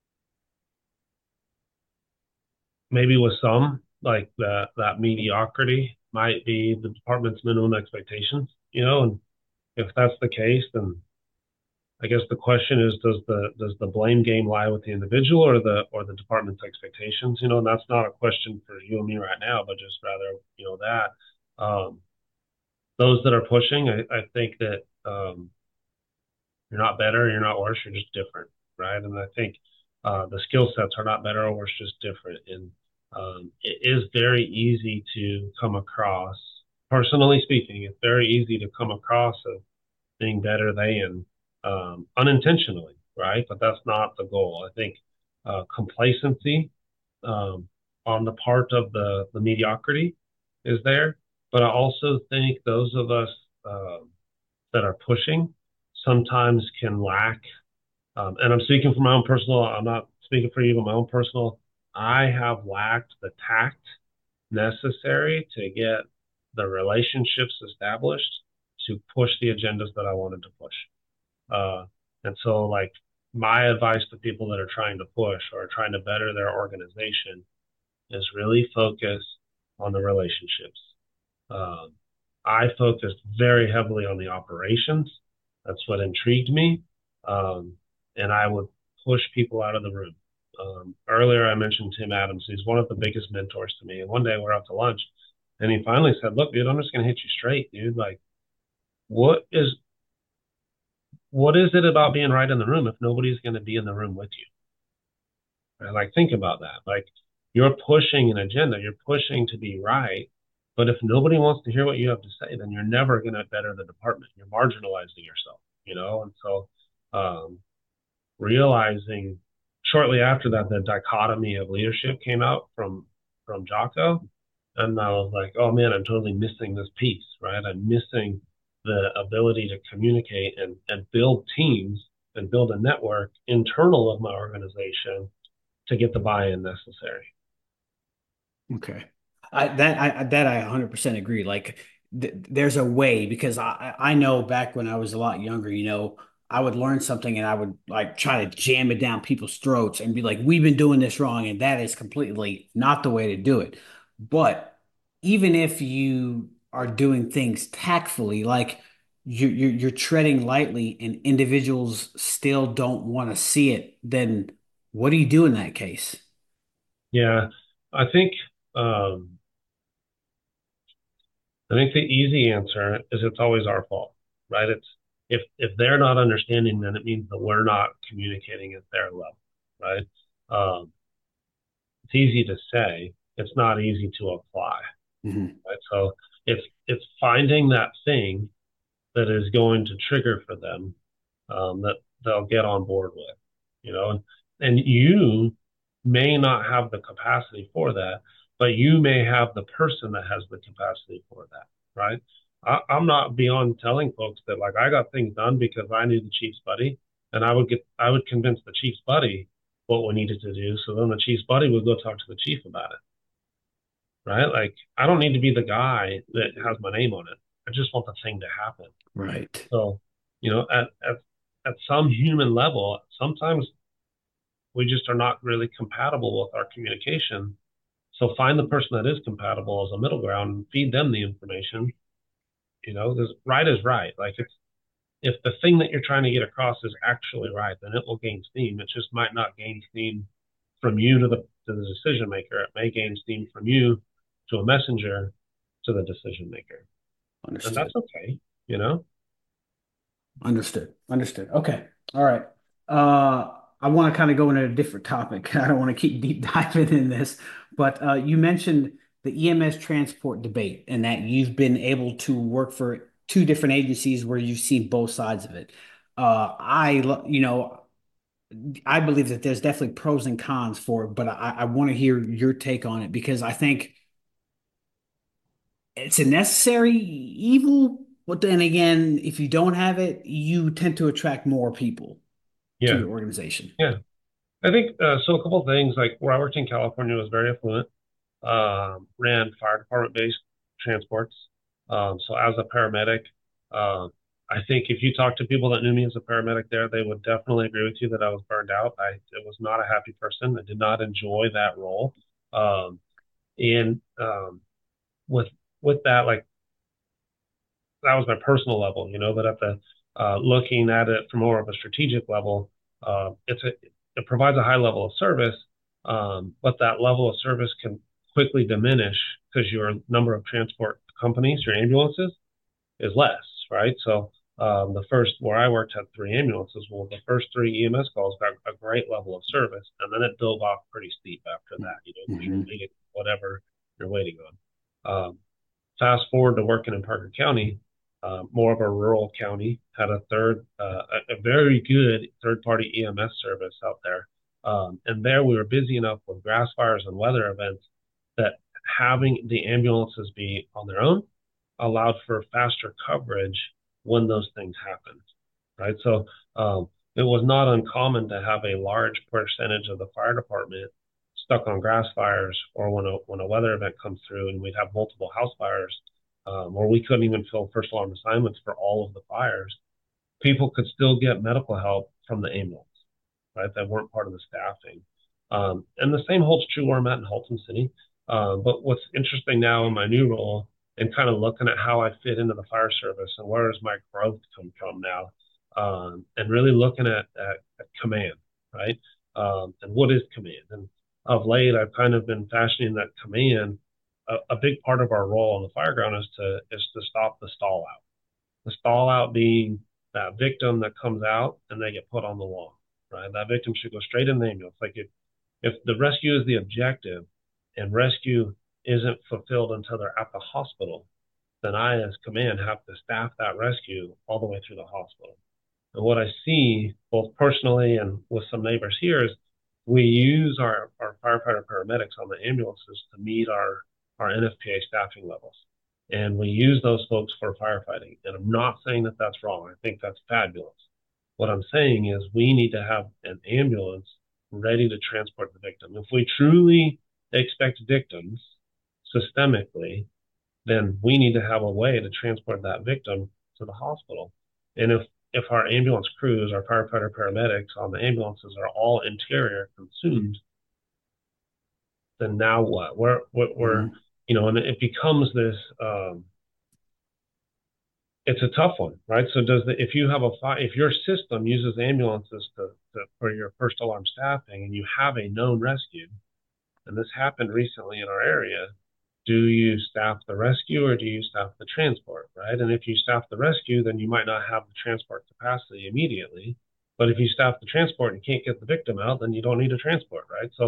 maybe with some, like that, that mediocrity might be the department's minimum expectations, you know, and if that's the case, then I guess the question is, does the does the blame game lie with the individual or the or the department's expectations? You know, and that's not a question for you and me right now, but just rather, you know, that um, those that are pushing, I, I think that um, you're not better, you're not worse, you're just different, right? And I think uh, the skill sets are not better or worse, just different. And um, it is very easy to come across, personally speaking, it's very easy to come across of being better than um, unintentionally, right? But that's not the goal. I think uh, complacency um, on the part of the the mediocrity is there, but I also think those of us uh, that are pushing sometimes can lack. Um, and I'm speaking from my own personal. I'm not speaking for you, but my own personal. I have lacked the tact necessary to get the relationships established to push the agendas that I wanted to push. Uh, and so, like, my advice to people that are trying to push or trying to better their organization is really focus on the relationships. Um, I focused very heavily on the operations. That's what intrigued me. Um, and I would push people out of the room. Um, earlier, I mentioned Tim Adams. He's one of the biggest mentors to me. And one day we're out to lunch, and he finally said, "Look, dude, I'm just going to hit you straight, dude. Like, what is what is it about being right in the room if nobody's going to be in the room with you?" Right? Like, think about that. Like, you're pushing an agenda, you're pushing to be right. But if nobody wants to hear what you have to say, then you're never going to better the department. You're marginalizing yourself, you know? And so, um, realizing shortly after that, the dichotomy of leadership came out from, from Jocko. And I was like, oh man, I'm totally missing this piece, right? I'm missing the ability to communicate and, and build teams and build a network internal of my organization to get the buy-in necessary. Okay. I that I that I one hundred percent agree. Like th there's a way because I I know back when I was a lot younger, you know, I would learn something and I would like try to jam it down people's throats and be like, we've been doing this wrong, and that is completely not the way to do it. But even if you are doing things tactfully, like you you're, you're treading lightly and individuals still don't want to see it, then what do you do in that case? Yeah, I think um, I think the easy answer is it's always our fault, right? It's if if they're not understanding, then it means that we're not communicating at their level, right? Um, it's easy to say, it's not easy to apply, Hmm. right? So it's it's finding that thing that is going to trigger for them, um, that they'll get on board with, you know, and, and you may not have the capacity for that, but you may have the person that has the capacity for that, right? I, I'm not beyond telling folks that like I got things done because I knew the chief's buddy, and I would get I would convince the chief's buddy what we needed to do, so then the chief's buddy would go talk to the chief about it, right? Like I don't need to be the guy that has my name on it. I just want the thing to happen. Right. So, you know, at at at some human level, sometimes we just are not really compatible with our communication. So find the person that is compatible as a middle ground and feed them the information. You know, because right is right. Like it's if the thing that you're trying to get across is actually right, then it will gain steam. It just might not gain steam from you to the to the decision maker. It may gain steam from you to a messenger to the decision maker. And Understood. that's okay, you know? Understood. Understood. Okay. All right. Uh, I want to kind of go into a different topic. I don't want to keep deep diving in this, but uh, you mentioned the E M S transport debate and that you've been able to work for two different agencies where you've seen both sides of it. Uh, I, lo- you know, I believe that there's definitely pros and cons for it, but I, I want to hear your take on it because I think it's a necessary evil. But then again, if you don't have it, you tend to attract more people to Yeah. your organization. Yeah. I think uh, so. A couple of things like where I worked in California was very affluent, um, ran fire department based transports. Um, so as a paramedic, uh, I think if you talk to people that knew me as a paramedic there, they would definitely agree with you that I was burned out. I it was not a happy person. I did not enjoy that role. Um, and um, with with that, like that was my personal level, you know, but at the uh, looking at it from more of a strategic level, uh, it's a, it provides a high level of service, um, but that level of service can quickly diminish because your number of transport companies, your ambulances, is less, right? So um, the first where I worked had three ambulances. Well, the first three E M S calls got a great level of service, and then it dove off pretty steep after that, you know, because you're Hmm. waiting whatever you're waiting on. Um, fast forward to working in Parker County, uh, more of a rural county, had a third, uh, a, a very good third party E M S service out there. Um, and there we were busy enough with grass fires and weather events that having the ambulances be on their own allowed for faster coverage when those things happened, right? So um, it was not uncommon to have a large percentage of the fire department stuck on grass fires or when a when a weather event comes through and we'd have multiple house fires, um, or we couldn't even fill first alarm assignments for all of the fires, people could still get medical help from the ambulance, right? That weren't part of the staffing. Um, and the same holds true where I'm at in Halton City. Um, but what's interesting now in my new role and kind of looking at how I fit into the fire service and where does my growth come from now, um, and really looking at, at, at command, right? Um, and what is command? And of late, I've kind of been fashioning that command. A, a big part of our role on the fire ground is to is to stop the stall out. The stall out being that victim that comes out and they get put on the lawn, right? That victim should go straight in the ambulance. Like if if the rescue is the objective and rescue isn't fulfilled until they're at the hospital, then I, as command, have to staff that rescue all the way through the hospital. And what I see, both personally and with some neighbors here, is we use our, our firefighter paramedics on the ambulances to meet our, our N F P A staffing levels. And we use those folks for firefighting. And I'm not saying that that's wrong. I think that's fabulous. What I'm saying is we need to have an ambulance ready to transport the victim. If we truly expect victims systemically, then we need to have a way to transport that victim to the hospital. And if if our ambulance crews, our firefighter paramedics on the ambulances are all interior consumed, then now what? We're we're, we're Hmm. you know, and it becomes this. Um, it's a tough one, right? So does the if you have a if your system uses ambulances to, to for your first alarm staffing and you have a known rescue, and this happened recently in our area, do you staff the rescue or do you staff the transport, right? And if you staff the rescue, then you might not have the transport capacity immediately. But if you staff the transport and you can't get the victim out, then you don't need a transport, right? So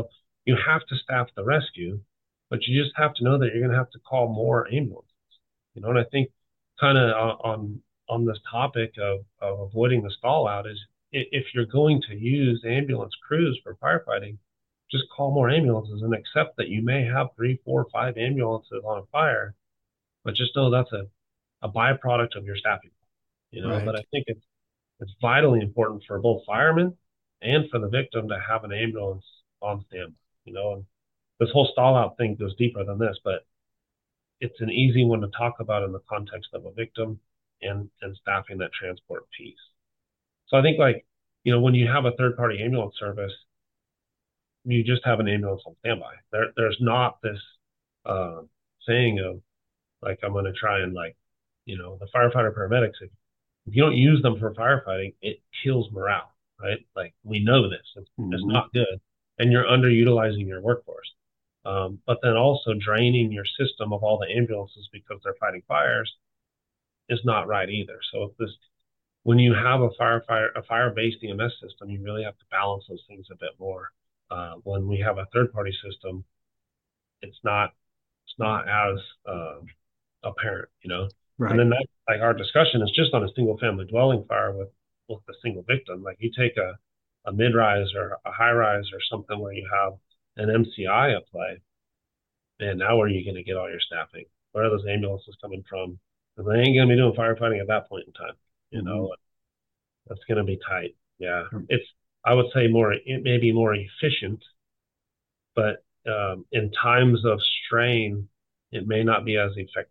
you have to staff the rescue, but you just have to know that you're going to have to call more ambulances. You know, and I think kind of on on this topic of, of avoiding the stall out is if you're going to use ambulance crews for firefighting, just call more ambulances and accept that you may have three, four, five ambulances on a fire, but just know that's a, a byproduct of your staffing, you know. But Right. I think it's it's vitally important for both firemen and for the victim to have an ambulance on standby, you know. And this whole stall out thing goes deeper than this, but it's an easy one to talk about in the context of a victim and and staffing that transport piece. So I think like, you know, when you have a third party ambulance service, you just have an ambulance on standby. There there's not this uh, saying of like I'm gonna try and like, you know, the firefighter paramedics, if, if you don't use them for firefighting, it kills morale, right? Like we know this. It's, it's Mm-hmm. not good. And you're underutilizing your workforce. Um, but then also draining your system of all the ambulances because they're fighting fires is not right either. So if this, when you have a firefighter, a fire-based E M S system, you really have to balance those things a bit more. Uh, when we have a third-party system, it's not, it's not as uh, apparent, you know. And Right. then that, like our discussion is just on a single-family dwelling fire with with a single victim. Like you take a a mid-rise or a high-rise or something where you have an M C I at play, and now where are you going to get all your staffing? Where are those ambulances coming from? Because they ain't going to be doing firefighting at that point in time. You Mm-hmm. know, that's going to be tight. Yeah, it's I would say more it may be more efficient, but um, in times of strain, it may not be as effective.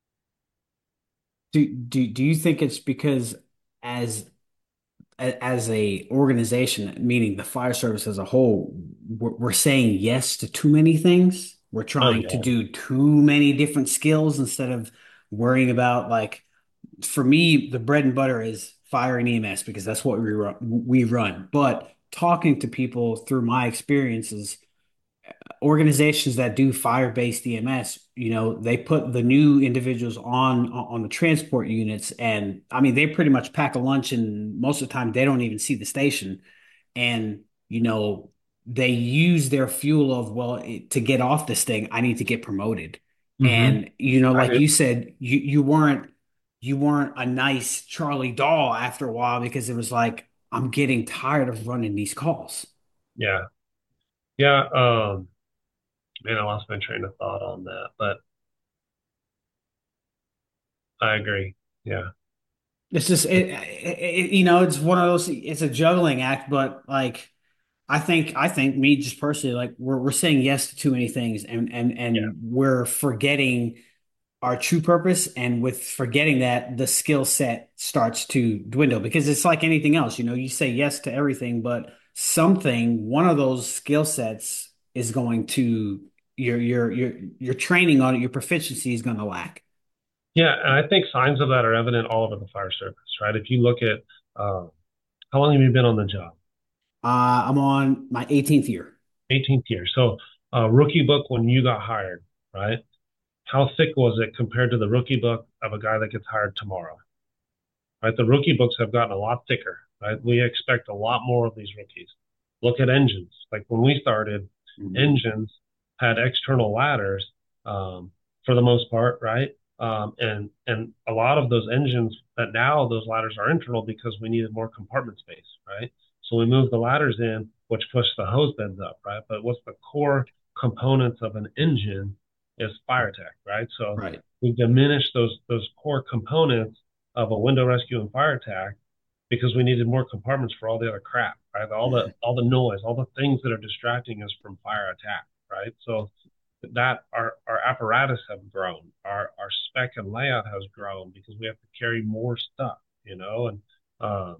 Do do do you think it's because as as a organization, meaning the fire service as a whole, we're, we're saying yes to too many things. We're Oh trying to yeah, do too many different skills instead of worrying about like, for me, the bread and butter is fire and E M S because that's what we run, we run. But talking to people through my experiences, organizations that do fire-based E M S, you know, they put the new individuals on on the transport units, and I mean, they pretty much pack a lunch, and most of the time they don't even see the station, and you know, they use their fuel of well, it- to get off this thing, I need to get promoted, mm-hmm. and you know, I like do. you said, you you weren't you weren't a nice Charlie doll after a while because it was like I'm getting tired of running these calls. Yeah, yeah. Um, man, I lost my train of thought on that, but I agree. Yeah, It's just it, it, it, you know, it's one of those. It's a juggling act, but like I think I think me just personally, like we're we're saying yes to too many things, and and yeah, and we're forgetting our true purpose, and with forgetting that, the skill set starts to dwindle because it's like anything else. You know, you say yes to everything, but something, one of those skill sets is going to your your your your training on it, your proficiency is going to lack. yeah. And I think signs of that are evident all over the fire service, right? If you look at uh, how long have you been on the job? Uh, I'm on my eighteenth year. eighteenth year. So, uh, rookie book when you got hired, right? How thick was it compared to the rookie book of a guy that gets hired tomorrow? Right? The rookie books have gotten a lot thicker, right? We expect a lot more of these rookies. Look at engines. Like when we started, Mhm. engines had external ladders um, for the most part, right? Um, and and a lot of those engines that now those ladders are internal because we needed more compartment space, right? So we moved the ladders in, which pushed the hose beds up, right? But what's the core components of an engine is fire tech, right? So Right. we diminished those those core components of a window rescue and fire attack because we needed more compartments for all the other crap, right? All the all the noise, all the things that are distracting us from fire attack, right? So that our our apparatus have grown, our our spec and layout has grown because we have to carry more stuff, you know, and um,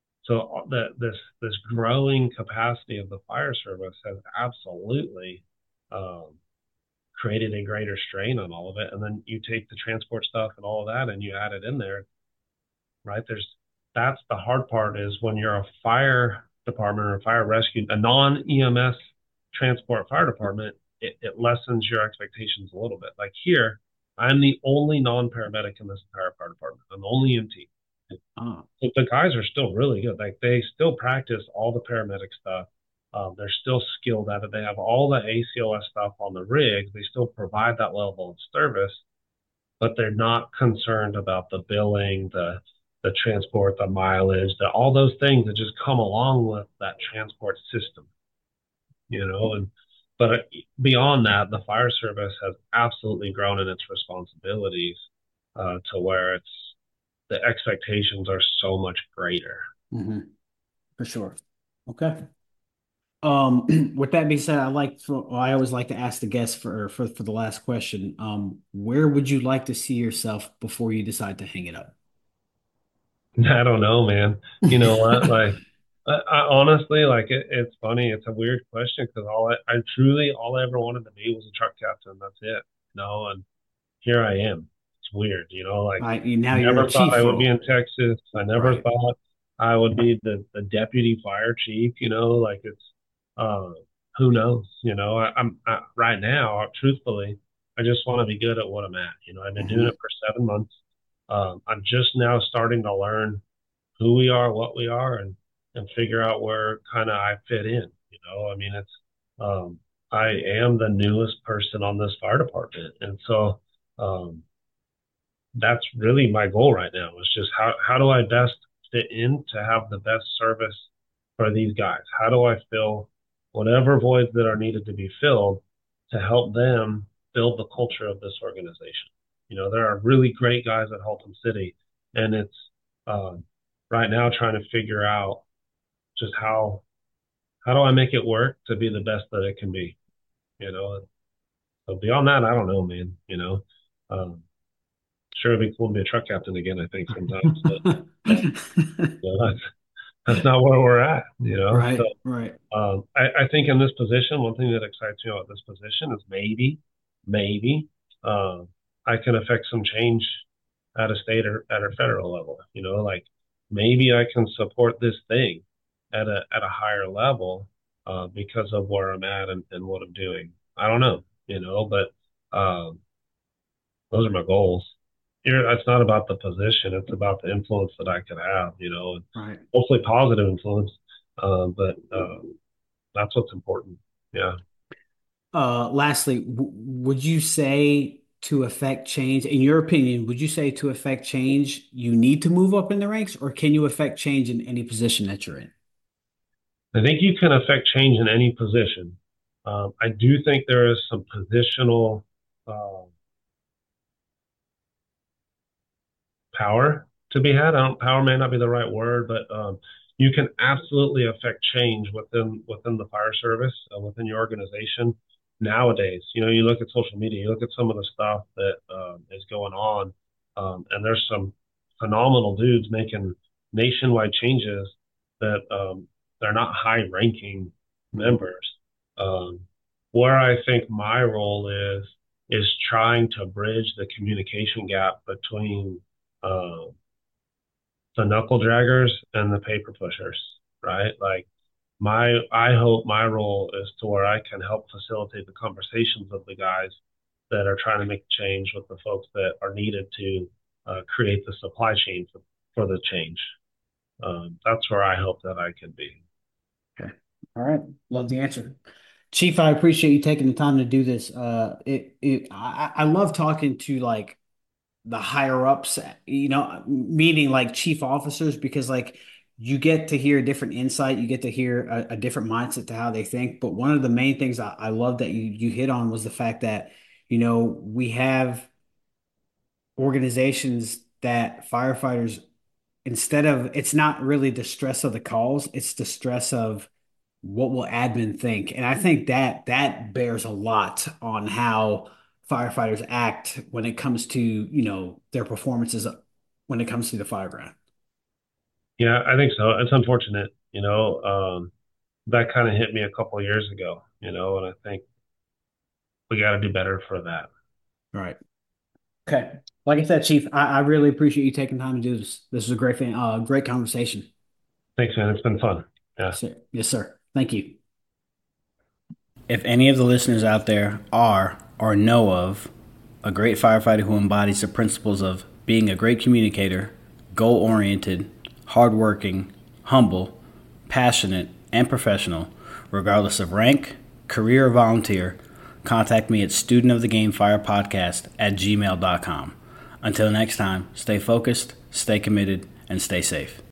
so the, this this growing capacity of the fire service has absolutely um, created a greater strain on all of it. And then you take the transport stuff and all of that and you add it in there, right? There's that's the hard part is when you're a fire department or a fire rescue, a non E M S transport fire department, it, it lessens your expectations a little bit. Like here, I'm the only non paramedic in this entire fire department. I'm the only E M T. Oh, But the guys are still really good. Like they still practice all the paramedic stuff. Um, they're still skilled at it. They have all the A C L S stuff on the rigs. They still provide that level of service, but they're not concerned about the billing, the the transport, the mileage, the, all those things that just come along with that transport system, you know. And but beyond that, the fire service has absolutely grown in its responsibilities uh, to where it's the expectations are so much greater. Mm-hmm. For sure. Okay. Um, with that being said, I like for, well, I always like to ask the guests for, for for the last question. Um, where would you like to see yourself before you decide to hang it up? I don't know, man. You know what? Like, I, I honestly, like, it, it's funny. It's a weird question because all I, I truly, all I ever wanted to be was a truck captain. That's it. You know, and here I am. It's weird, you know, like, I now you're a never thought I chief would be role, in Texas. I never right? thought I would be the, the deputy fire chief, you know, like it's, uh, who knows, you know, I, I'm I, right now, truthfully, I just want to be good at what I'm at. You know, I've been doing Hmm. it for seven months. Um, I'm just now starting to learn who we are, what we are, and and figure out where kind of I fit in. You know, I mean, it's um, I am the newest person on this fire department, and so um, that's really my goal right now. Is just how how do I best fit in to have the best service for these guys? How do I fill whatever voids that are needed to be filled to help them build the culture of this organization? You know, there are really great guys at Haltom City, and it's um, right now trying to figure out just how how do I make it work to be the best that it can be. You know, so beyond that, I don't know, man. You know, um, sure it'd be cool to be a truck captain again. I think sometimes, but uh, you know, that's that's not where we're at. You know, so Right, right. um, I, I think in this position, one thing that excites me about this position is maybe, maybe uh, I can affect some change at a state or at a federal level. You know, like maybe I can support this thing at a at a higher level uh, because of where I'm at and, and what I'm doing. I don't know, you know, but um, those are my goals. Here, it's not about the position; it's about the influence that I could have. You know, and Right. hopefully positive influence. Uh, but uh, that's what's important. Yeah. Uh, lastly, w would you say to affect change, in your opinion, would you say to affect change, you need to move up in the ranks, or can you affect change in any position that you're in? I think you can affect change in any position. Um, I do think there is some positional uh, power to be had. I don't, power may not be the right word, but um, you can absolutely affect change within within the fire service, uh, within your organization. Nowadays, you know, you look at social media, you look at some of the stuff that um, is going on, um, and there's some phenomenal dudes making nationwide changes that um, they're not high-ranking Mhm. members. Um, where I think my role is is trying to bridge the communication gap between uh, the knuckle draggers and the paper pushers, right? Like my, I hope my role is to where I can help facilitate the conversations of the guys that are trying to make change with the folks that are needed to uh, create the supply chain for, for the change. Um, that's where I hope that I can be. Okay. All right. Love the answer. Chief, I appreciate you taking the time to do this. Uh, it, it, I, I love talking to like the higher ups, you know, meaning like chief officers, because like you get to hear a different insight, you get to hear a, a different mindset to how they think. But one of the main things I, I love that you you hit on was the fact that, you know, we have organizations that firefighters, instead of, it's not really the stress of the calls, it's the stress of what will admin think? And I think that that bears a lot on how firefighters act when it comes to, you know, their performances when it comes to the fire ground. Yeah, I think so. It's unfortunate, you know, um, that kind of hit me a couple of years ago, you know, and I think we got to do better for that. All right. Okay. Like I said, Chief, I, I really appreciate you taking time to do this. This was a great fan, uh, great conversation. Thanks, man. It's been fun. Yeah. Yes, sir. Yes, sir. Thank you. If any of the listeners out there are or know of a great firefighter who embodies the principles of being a great communicator, goal oriented, hardworking, humble, passionate, and professional, Regardless of rank, career, or volunteer, contact me at studentofthegamefirepodcast at gmail dot com. Until next time, stay focused, stay committed, and stay safe.